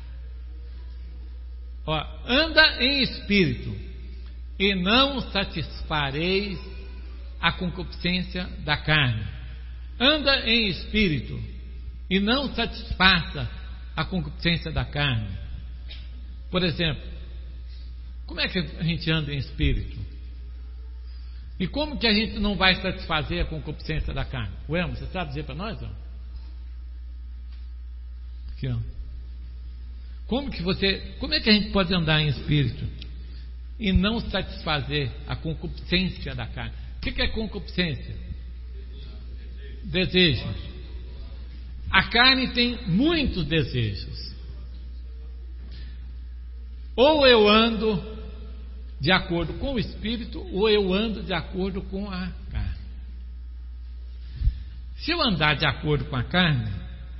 Ó, anda em espírito e não satisfareis a concupiscência da carne. Anda em espírito e não satisfaça a concupiscência da carne. Por exemplo, como é que a gente anda em espírito? E como que a gente não vai satisfazer a concupiscência da carne? O Elmo, você sabe dizer para nós? Ó? Aqui, ó. Como que você, como é que a gente pode andar em espírito e não satisfazer a concupiscência da carne? O que é concupiscência? Desejos. A carne tem muitos desejos. Ou eu ando de acordo com o espírito, ou eu ando de acordo com a carne. Se eu andar de acordo com a carne,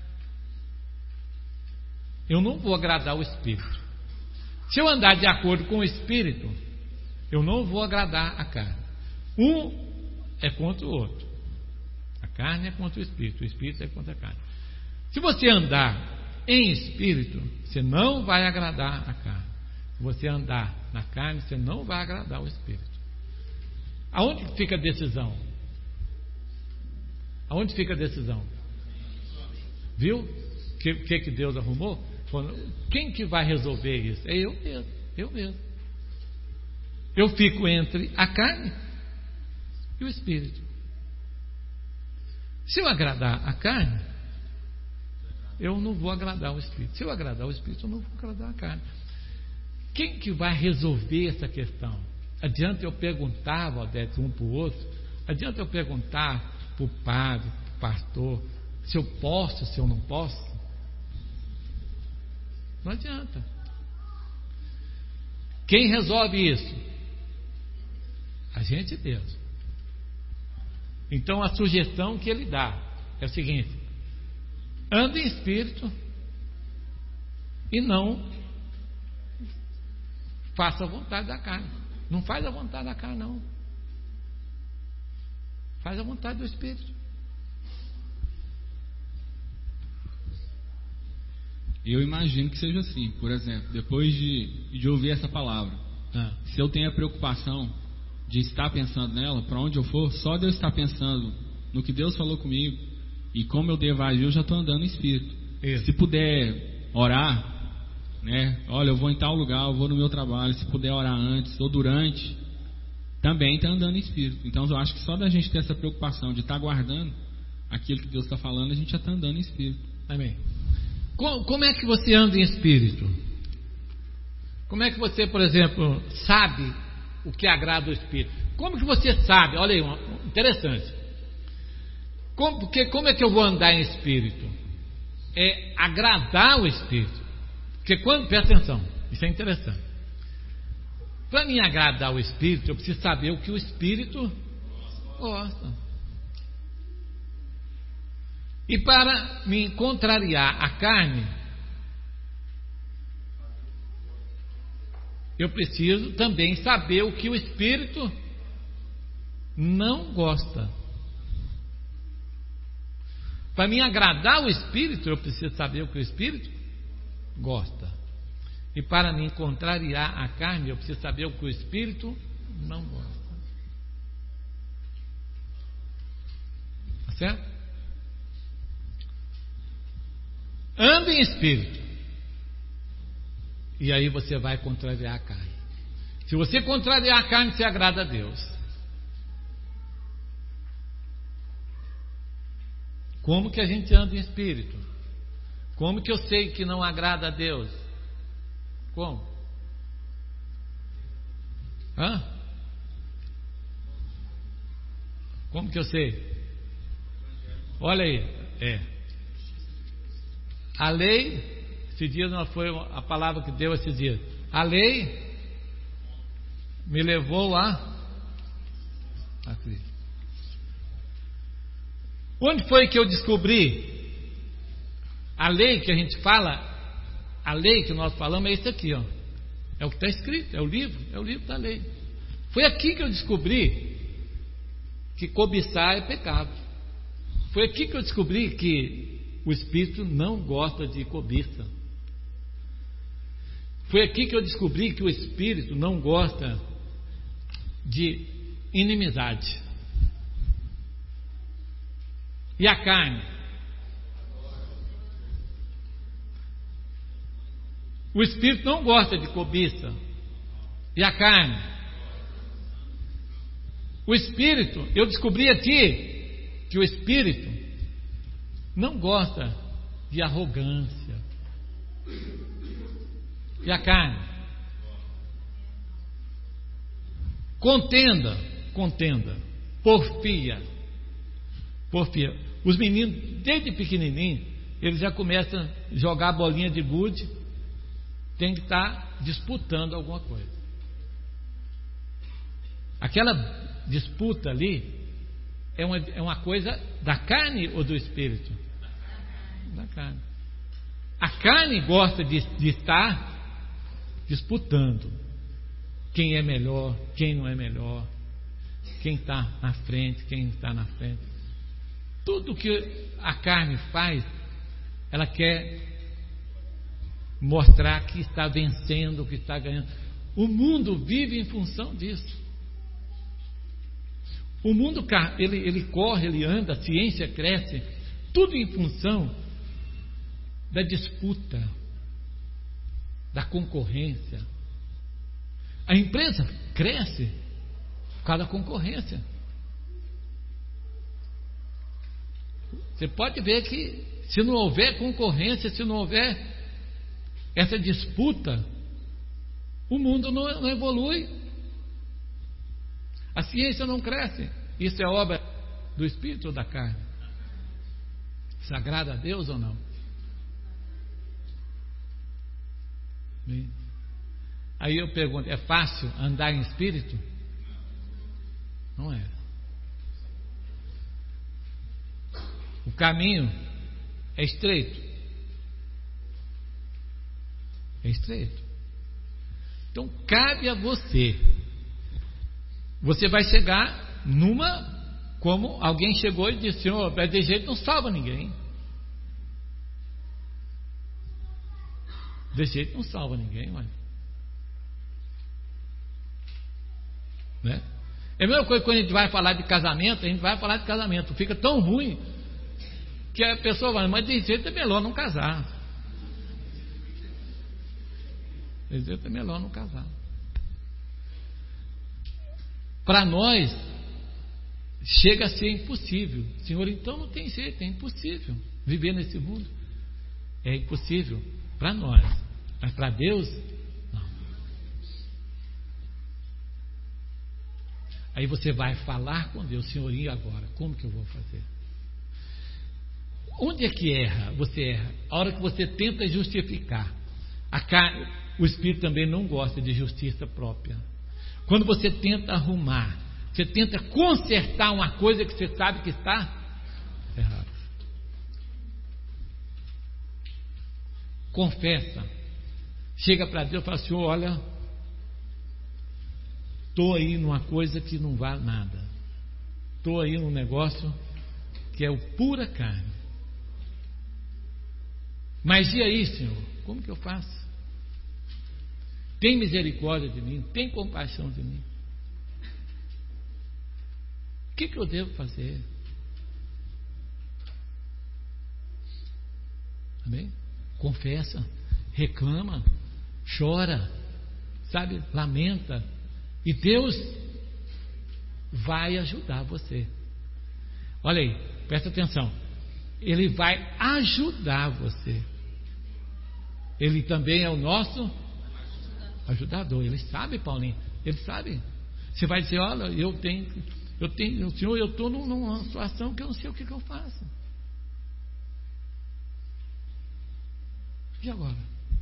eu não vou agradar o Espírito. Se eu andar de acordo com o Espírito, eu não vou agradar a carne. Um é contra o outro. A carne é contra o Espírito, o Espírito é contra a carne. Se você andar em Espírito, você não vai agradar a carne. Se você andar na carne, você não vai agradar o Espírito. Aonde fica a decisão? Aonde fica a decisão? Viu? O que, que, que Deus arrumou? Quem que vai resolver isso? É eu mesmo, eu mesmo. Eu fico entre a carne e o Espírito. Se eu agradar a carne, eu não vou agradar o Espírito. Se eu agradar o Espírito, eu não vou agradar a carne. Quem que vai resolver essa questão? Adianta eu perguntar, Valdete, um para o outro, adianta eu perguntar para o padre, para o pastor, se eu posso, se eu não posso? Não adianta. Quem resolve isso? A gente mesmo. Então a sugestão que ele dá é o seguinte: ande em espírito e não faça a vontade da carne. Não faz a vontade da carne, não. Faz a vontade do espírito. Eu imagino que seja assim. Por exemplo, depois de, de ouvir essa palavra, ah. se eu tenho a preocupação de estar pensando nela, para onde eu for, só de eu estar pensando no que Deus falou comigo e como eu devo agir, eu já estou andando em espírito. Isso. Se puder orar, né? Olha, eu vou em tal lugar, eu vou no meu trabalho, se puder orar antes ou durante, também está andando em espírito. Então eu acho que só da gente ter essa preocupação de estar guardando aquilo que Deus está falando, a gente já está andando em espírito. Amém. Como é que você anda em espírito? Como é que você, por exemplo, sabe o que agrada o espírito? Como que você sabe? Olha aí, interessante. Como, porque como é que eu vou andar em espírito? É agradar o espírito. Porque quando, presta atenção, isso é interessante. Para mim agradar o espírito, eu preciso saber o que o espírito gosta. E para me contrariar a carne, eu preciso também saber o que o espírito não gosta. Para me agradar o espírito, eu preciso saber o que o espírito gosta. E para me contrariar a carne, eu preciso saber o que o espírito não gosta. Tá certo? Ande em espírito. E aí você vai contrariar a carne. Se você contrariar a carne, você agrada a Deus. Como que a gente anda em espírito? Como que eu sei que não agrada a Deus? Como? Hã? Como que eu sei? Olha aí, é. A lei, esses dias não foi a palavra que deu esses dias. A lei me levou a a Cristo. Onde foi que eu descobri a lei que a gente fala? A lei que nós falamos é isso aqui, ó. É o que está escrito, é o livro, é o livro da lei. Foi aqui que eu descobri que cobiçar é pecado. Foi aqui que eu descobri que o espírito não gosta de cobiça. Foi aqui que eu descobri que o espírito não gosta de inimizade. E a carne? O espírito não gosta de cobiça. E a carne? O espírito, eu descobri aqui que o espírito não gosta de arrogância. E a carne? Contenda, contenda, porfia, porfia. Os meninos, desde pequenininho, eles já começam a jogar bolinha de gude, tem que estar disputando alguma coisa. Aquela disputa ali é uma, é uma coisa da carne ou do espírito? Da carne. A carne gosta de, de estar disputando quem é melhor, quem não é melhor, quem está na frente, quem está na frente. Tudo que a carne faz, ela quer mostrar que está vencendo, que está ganhando. O mundo vive em função disso. O mundo ele, ele corre, ele anda, a ciência cresce, tudo em função da disputa, da concorrência. A empresa cresce por causa da concorrência. Você pode ver que se não houver concorrência, se não houver essa disputa, o mundo não, não evolui. A ciência não cresce. Isso é obra do espírito ou da carne? Isso agrada a Deus ou não? Bem, aí eu pergunto, é fácil andar em espírito? Não é. O caminho é estreito. É estreito. Então cabe a você. Você vai chegar numa, como alguém chegou e disse: Senhor, de jeito não salva ninguém. De jeito não salva ninguém, mas, né? É a mesma coisa quando a gente vai falar de casamento. A gente vai falar de casamento, fica tão ruim que a pessoa vai, mas de jeito é melhor não casar. De jeito é melhor não casar. Para nós chega a ser impossível. Senhor, então não tem jeito, é impossível viver nesse mundo. É impossível para nós, mas para Deus não. Aí você vai falar com Deus: Senhor, e agora? Como que eu vou fazer? Onde é que erra? Você erra a hora que você tenta justificar. A carne, o Espírito também não gosta de justiça própria. Quando você tenta arrumar, você tenta consertar uma coisa que você sabe que está errada. Confessa. Chega para Deus e fala: Senhor, olha, estou aí numa coisa que não vale nada. Estou aí num negócio que é o pura carne. Mas e aí, Senhor? Como que eu faço? Tem misericórdia de mim, tem compaixão de mim. O que que eu devo fazer? Amém? Confessa, reclama, chora, sabe? Lamenta. E Deus vai ajudar você. Olha aí, presta atenção. Ele vai ajudar você. Ele também é o nosso ajudador. Ele sabe, Paulinho. Ele sabe. Você vai dizer: olha, eu tenho, eu tenho, Senhor, eu estou numa situação que eu não sei o que, que eu faço. E agora?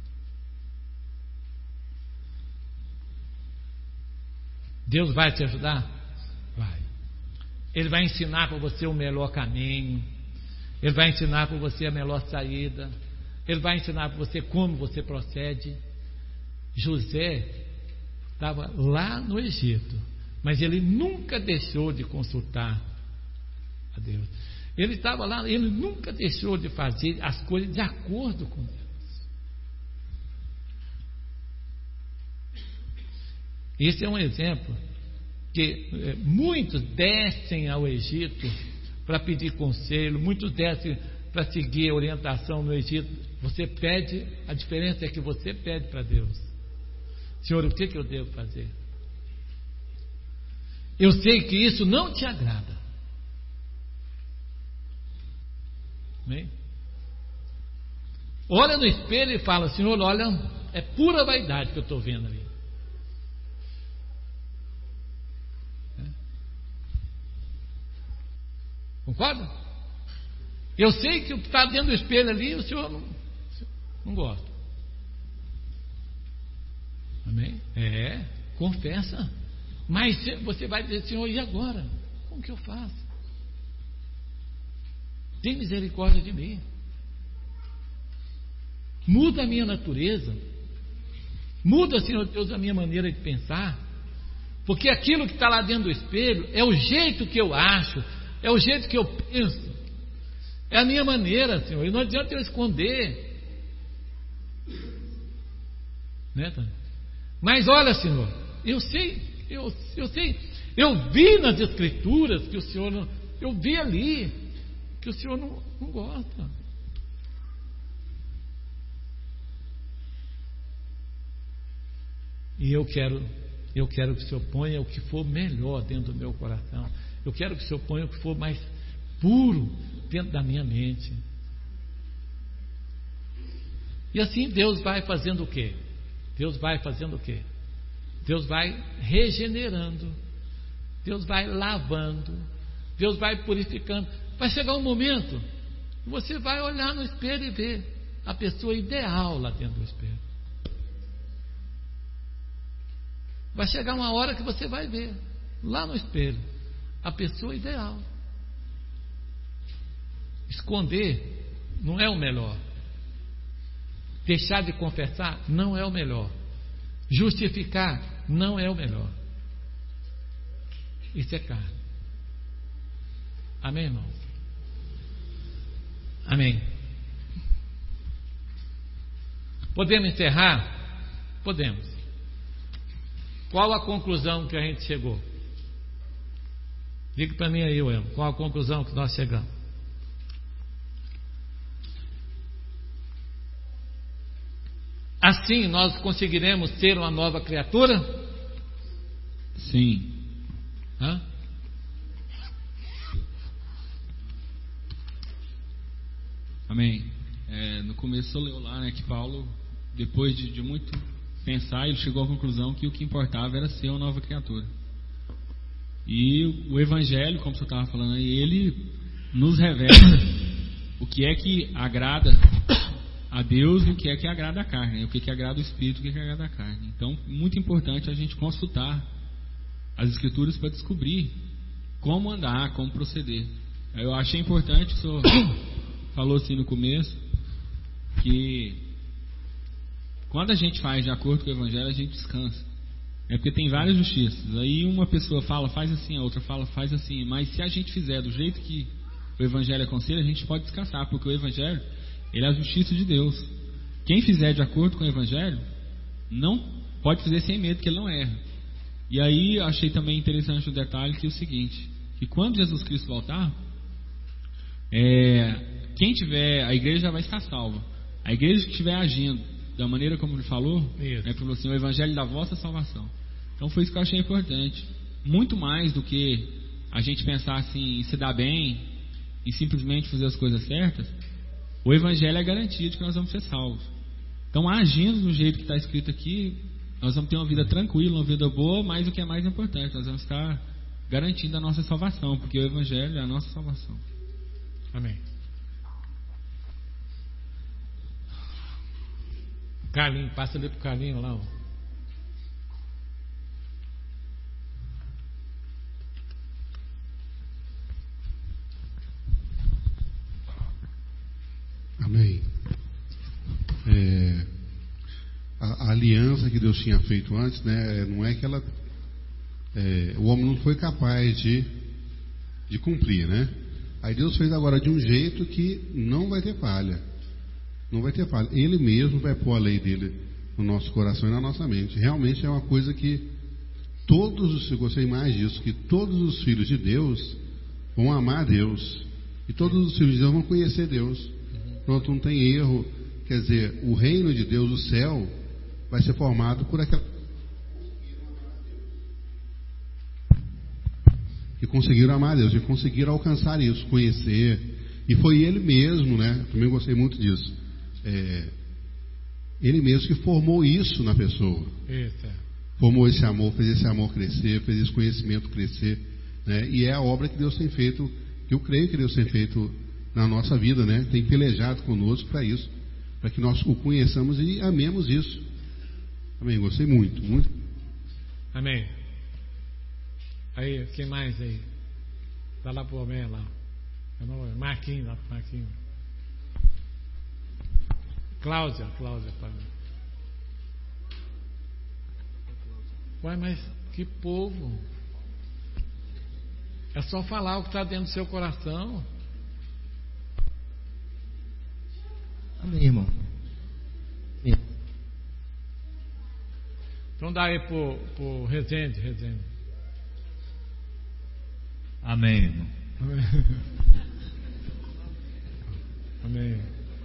Deus vai te ajudar? Vai. Ele vai ensinar para você o melhor caminho. Ele vai ensinar para você a melhor saída. Ele vai ensinar para você como você procede. José estava lá no Egito, mas ele nunca deixou de consultar a Deus. Ele estava lá, ele nunca deixou de fazer as coisas de acordo com Deus. Esse é um exemplo que é, muitos descem ao Egito para pedir conselho, muitos descem para seguir a orientação no Egito. Você pede, a diferença é que você pede para Deus: Senhor, o que, que eu devo fazer? Eu sei que isso não te agrada. Amém? Olha no espelho e fala: Senhor, olha, é pura vaidade que eu estou vendo ali. É. Concorda? Eu sei que o que está dentro do espelho ali, o Senhor não, não gosta. Amém? É, confessa. Mas você vai dizer: Senhor, e agora? Como que eu faço? Tem misericórdia de mim. Muda a minha natureza. Muda, Senhor Deus, a minha maneira de pensar. Porque aquilo que está lá dentro do espelho é o jeito que eu acho, é o jeito que eu penso, é a minha maneira, Senhor. E não adianta eu esconder. Né, Tânia? Mas olha, Senhor, eu sei, eu, eu sei, eu vi nas Escrituras que o Senhor não, eu vi ali que o Senhor não, não gosta. E eu quero, eu quero que o Senhor ponha o que for melhor dentro do meu coração. Eu quero que o Senhor ponha o que for mais puro dentro da minha mente. E assim Deus vai fazendo o quê? Deus vai fazendo o quê? Deus vai regenerando Deus vai lavando, Deus vai purificando. Vai chegar um momento que você vai olhar no espelho e ver a pessoa ideal lá dentro do espelho. Vai chegar uma hora que você vai ver lá no espelho a pessoa ideal. Esconder não é o melhor. Deixar de confessar não é o melhor. Justificar não é o melhor. Isso é carne. Amém, irmão? Amém. Podemos encerrar? Podemos. Qual a conclusão que a gente chegou? Diga para mim aí, William, qual a conclusão que nós chegamos? Assim nós conseguiremos ter uma nova criatura? Sim. Hã? Amém. É, no começo eu leu lá, né, que Paulo, depois de, de muito pensar, ele chegou à conclusão que o que importava era ser uma nova criatura. E o Evangelho, como você estava falando aí, ele nos revela o que é que agrada a Deus e o que é que agrada a carne, né? O que é que agrada o Espírito e o que é que agrada a carne. Então, muito importante a gente consultar as Escrituras para descobrir como andar, como proceder. Eu achei importante, o senhor falou assim no começo, que quando a gente faz de acordo com o Evangelho, a gente descansa. É porque tem várias justiças. Aí uma pessoa fala, faz assim, a outra fala, faz assim. Mas se a gente fizer do jeito que o Evangelho aconselha, a gente pode descansar, porque o Evangelho, ele é a justiça de Deus. Quem fizer de acordo com o Evangelho, não pode fazer sem medo, que ele não erra. E aí achei também interessante o detalhe que é o seguinte, que quando Jesus Cristo voltar, é, quem tiver, a igreja já vai estar salva. A igreja que estiver agindo da maneira como ele falou, né, falou assim, o Evangelho da vossa salvação. Então foi isso que eu achei importante. Muito mais do que a gente pensar assim, em se dar bem e simplesmente fazer as coisas certas, o Evangelho é a garantia de que nós vamos ser salvos. Então, agindo do jeito que está escrito aqui, nós vamos ter uma vida tranquila, uma vida boa, mas o que é mais importante, nós vamos estar garantindo a nossa salvação, porque o Evangelho é a nossa salvação. Amém. Carlinho, passa ali pro Carlinho lá, ó. Amém. É, a, a aliança que Deus tinha feito antes, né, não é que ela, é, o homem não foi capaz de, de cumprir, né? Aí Deus fez agora de um jeito que não vai ter falha, não vai ter falha. Ele mesmo vai pôr a lei dele no nosso coração e na nossa mente. Realmente é uma coisa que todos os, se você mais disso, que todos os filhos de Deus vão amar a Deus e todos os filhos de Deus vão conhecer Deus. Pronto, não tem erro. Quer dizer, o reino de Deus, o céu, vai ser formado por aquela que conseguiram amar a Deus, que conseguiram alcançar isso, conhecer. E foi Ele mesmo, né? Também gostei muito disso. É, ele mesmo que formou isso na pessoa. Eita. Formou esse amor, fez esse amor crescer, fez esse conhecimento crescer, né? E é a obra que Deus tem feito, que eu creio que Deus tem feito na nossa vida, né? Tem pelejado conosco para isso, para que nós o conheçamos e amemos isso. Amém. Gostei muito, muito. Amém. Aí, quem mais aí? Dá lá pro homem lá. Marquinhos, lá pro Marquinhos. Cláudia, Cláudia, para mim. Ué, mas que povo! É só falar o que está dentro do seu coração. Amém, irmão. Amém. Então dá aí pro, pro Rezende, Rezende. Amém, irmão. Amém.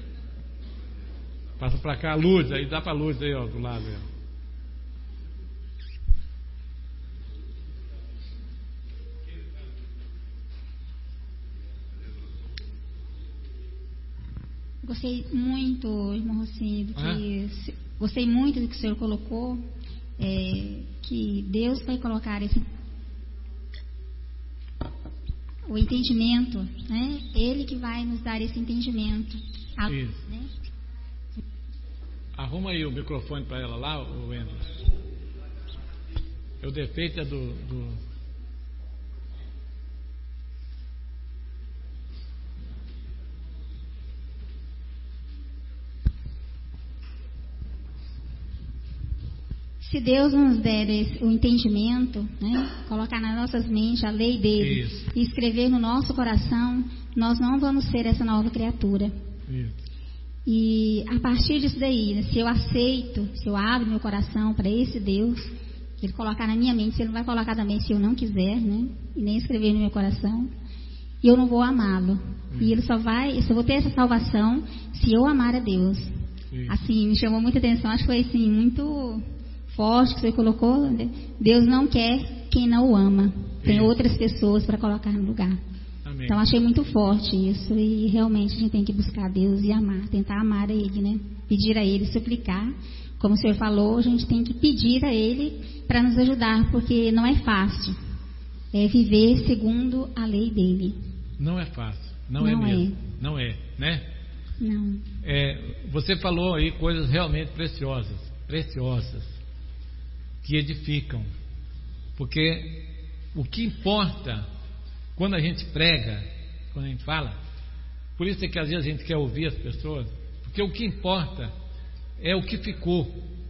Passa para cá a luz, aí dá para a luz aí, ó, do lado. Aí, ó. Gostei muito, irmão Rocinho, do que, ah? gostei muito do que o senhor colocou, é, que Deus vai colocar esse, o entendimento, né? Ele que vai nos dar esse entendimento. A, Isso. Né? Arruma aí o microfone para ela lá, o Wendel. O defeito é do, do... Se Deus nos der esse, o entendimento, né, colocar nas nossas mentes a lei dele, Isso. e escrever no nosso coração, nós não vamos ser essa nova criatura. Isso. E a partir disso daí, né, se eu aceito, se eu abro meu coração para esse Deus, que Ele colocar na minha mente, se Ele não vai colocar também se eu não quiser, né, e nem escrever no meu coração, e eu não vou amá-lo. E Ele só vai, eu só vou ter essa salvação se eu amar a Deus. Sim. Assim, me chamou muita atenção, acho que foi assim, muito forte que você colocou. Deus não quer quem não o ama. Tem Sim. outras pessoas para colocar no lugar. Amém. Então achei muito forte isso. E realmente a gente tem que buscar Deus e amar, tentar amar a Ele, né? Pedir a Ele, suplicar. Como o Senhor falou, a gente tem que pedir a Ele para nos ajudar, porque não é fácil. É viver segundo a lei dele. Não é fácil. Não, Não é é. mesmo. Não é, né? Não. É, você falou aí coisas realmente preciosas, preciosas, que edificam. Porque o que importa quando a gente prega, quando a gente fala, por isso é que às vezes a gente quer ouvir as pessoas, porque o que importa é o que ficou,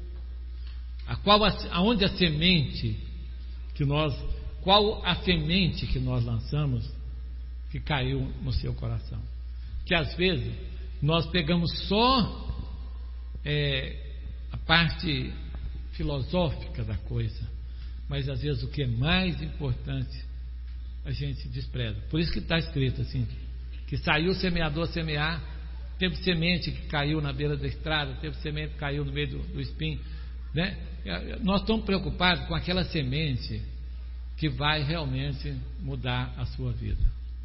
a qual, aonde a semente que nós, qual a semente que nós lançamos que caiu no seu coração. Que às vezes nós pegamos só é, a parte filosófica da coisa, mas às vezes o que é mais importante a gente despreza. Por isso que está escrito assim, que saiu o semeador a semear, teve semente que caiu na beira da estrada, teve semente que caiu no meio do, do espinho, né? Nós estamos preocupados com aquela semente que vai realmente mudar a sua vida,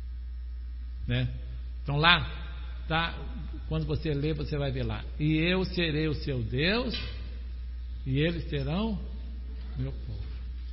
né? Então lá tá, quando você lê, você vai ver lá: e eu serei o seu Deus e eles serão meu povo.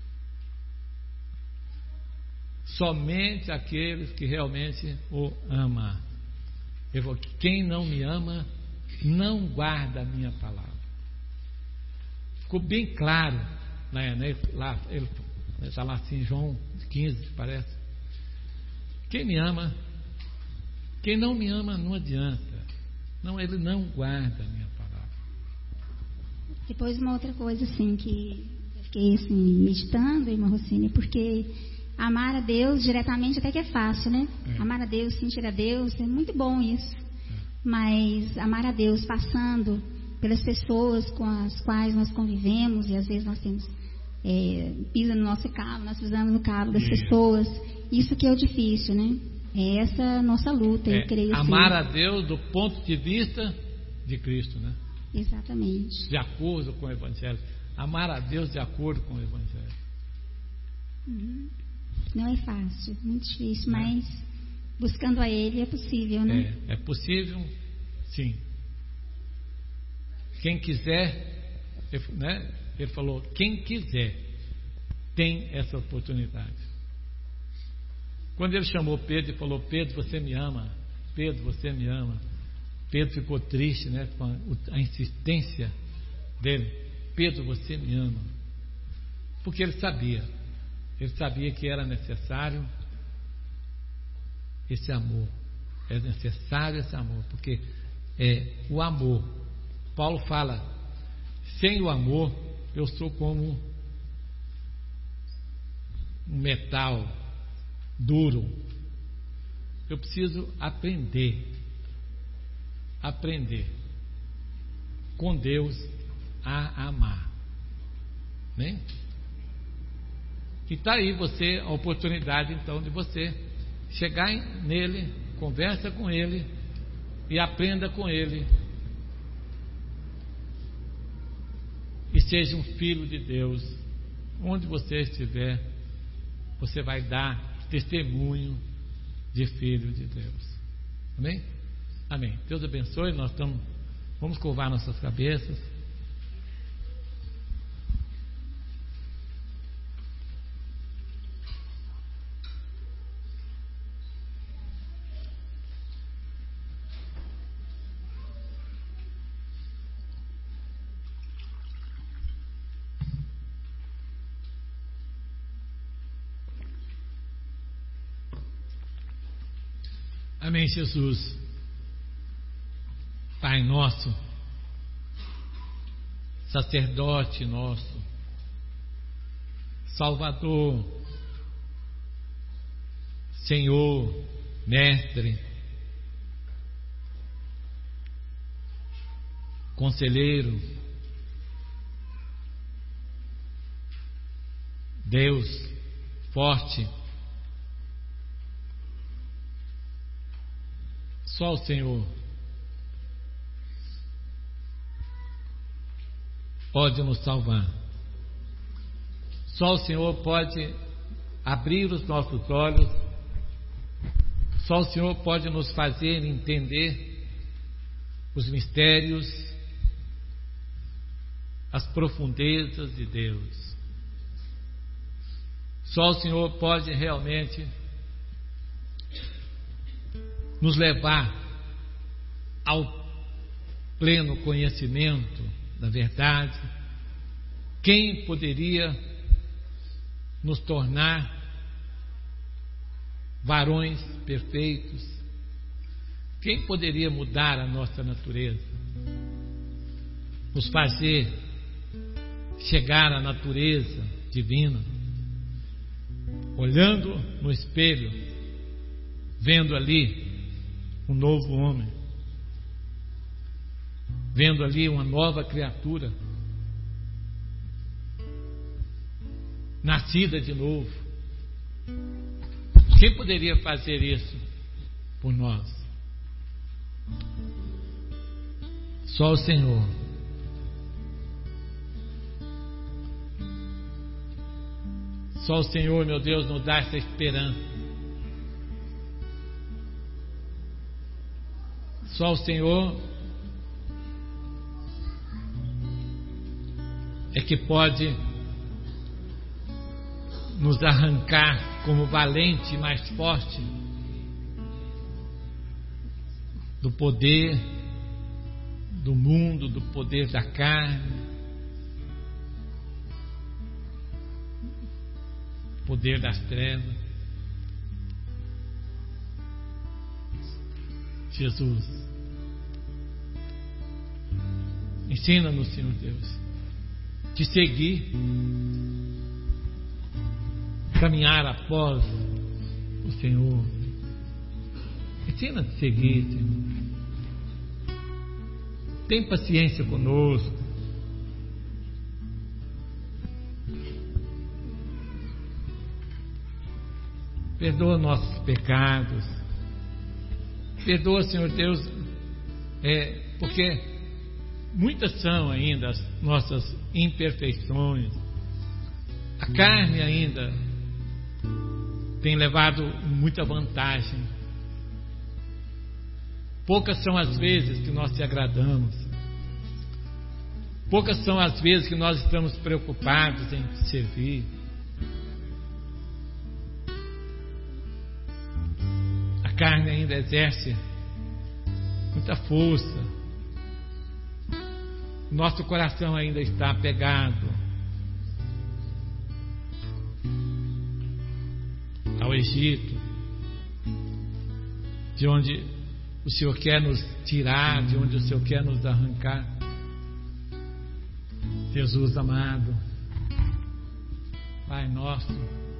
Somente aqueles que realmente o amam. Eu vou, quem não me ama não guarda a minha palavra. Ficou bem claro, né, né, lá, ele está lá assim, João quinze, parece. Quem me ama, quem não me ama não adianta. Não, ele não guarda a minha palavra. Depois uma outra coisa assim que eu fiquei assim meditando, irmã Rocine, porque amar a Deus diretamente até que é fácil, né? É. Amar a Deus, sentir a Deus, é muito bom isso. É. Mas amar a Deus passando pelas pessoas com as quais nós convivemos, e às vezes nós temos é, pisa no nosso calo, nós pisamos no calo das é. pessoas. Isso que é o difícil, né? É essa nossa luta, é. eu creio. Amar assim. a Deus do ponto de vista de Cristo, né? Exatamente. De acordo com o Evangelho. Amar a Deus de acordo com o Evangelho. Uhum. Não é fácil, muito difícil, é. Mas buscando a Ele é possível, né? É, é possível, sim. Quem quiser, ele, né? Ele falou, quem quiser tem essa oportunidade. Quando ele chamou Pedro e falou: Pedro, você me ama? Pedro, você me ama? Pedro ficou triste, né, com a, a insistência dele. Pedro, você me ama? Porque ele sabia, ele sabia que era necessário esse amor. É necessário esse amor, porque é o amor. Paulo fala: sem o amor eu sou como um metal duro. Eu preciso aprender, aprender com Deus a amar, né? E está aí você, a oportunidade então de você chegar nele, conversa com ele e aprenda com ele, e seja um filho de Deus. Onde você estiver, você vai dar testemunho de filho de Deus. Amém? Amém. Deus abençoe. Nós estamos, vamos curvar nossas cabeças. Amém, Jesus. Pai nosso, sacerdote nosso, Salvador, Senhor, Mestre, Conselheiro, Deus forte, só o Senhor pode nos salvar. Só o Senhor pode abrir os nossos olhos. Só o Senhor pode nos fazer entender os mistérios, as profundezas de Deus. Só o Senhor pode realmente nos levar ao pleno conhecimento da verdade. Quem poderia nos tornar varões perfeitos? Quem poderia mudar a nossa natureza? Nos fazer chegar à natureza divina? Olhando no espelho, vendo ali um novo homem, vendo ali uma nova criatura, nascida de novo. Quem poderia fazer isso por nós? Só o Senhor. Só o Senhor, meu Deus, nos dá essa esperança. Só o Senhor é que pode nos arrancar como valente e mais forte do poder do mundo, do poder da carne, poder das trevas. Jesus, ensina-nos, Senhor Deus, te seguir, caminhar após o Senhor. Ensina-nos a seguir, Senhor. Tem paciência conosco. Perdoa nossos pecados. Perdoa, Senhor Deus, é, porque muitas são ainda as nossas imperfeições. A carne ainda tem levado muita vantagem. Poucas são as vezes que nós te agradamos. Poucas são as vezes que nós estamos preocupados em te servir. A carne ainda exerce muita força. Nosso coração ainda está apegado ao Egito, de onde o Senhor quer nos tirar, de onde o Senhor quer nos arrancar. Jesus amado, Pai nosso,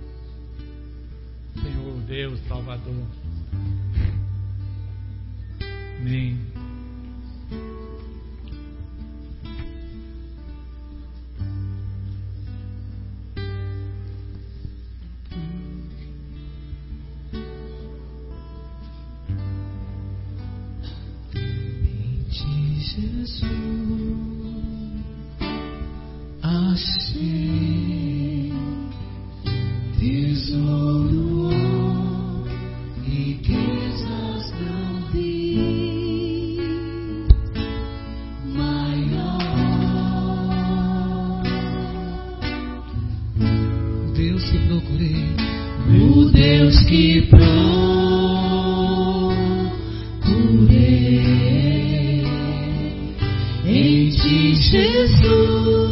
Senhor Deus Salvador. Amém. Jesus, achei tesouro, riquezas não vi, maior o Deus que procurei, o Deus que procurei em ti, Jesus.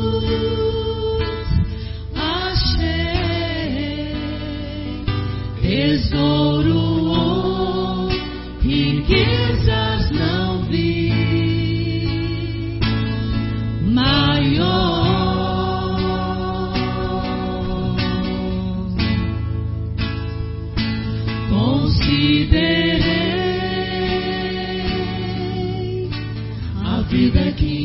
Tesouro, riquezas não vi maior. Considerei a vida que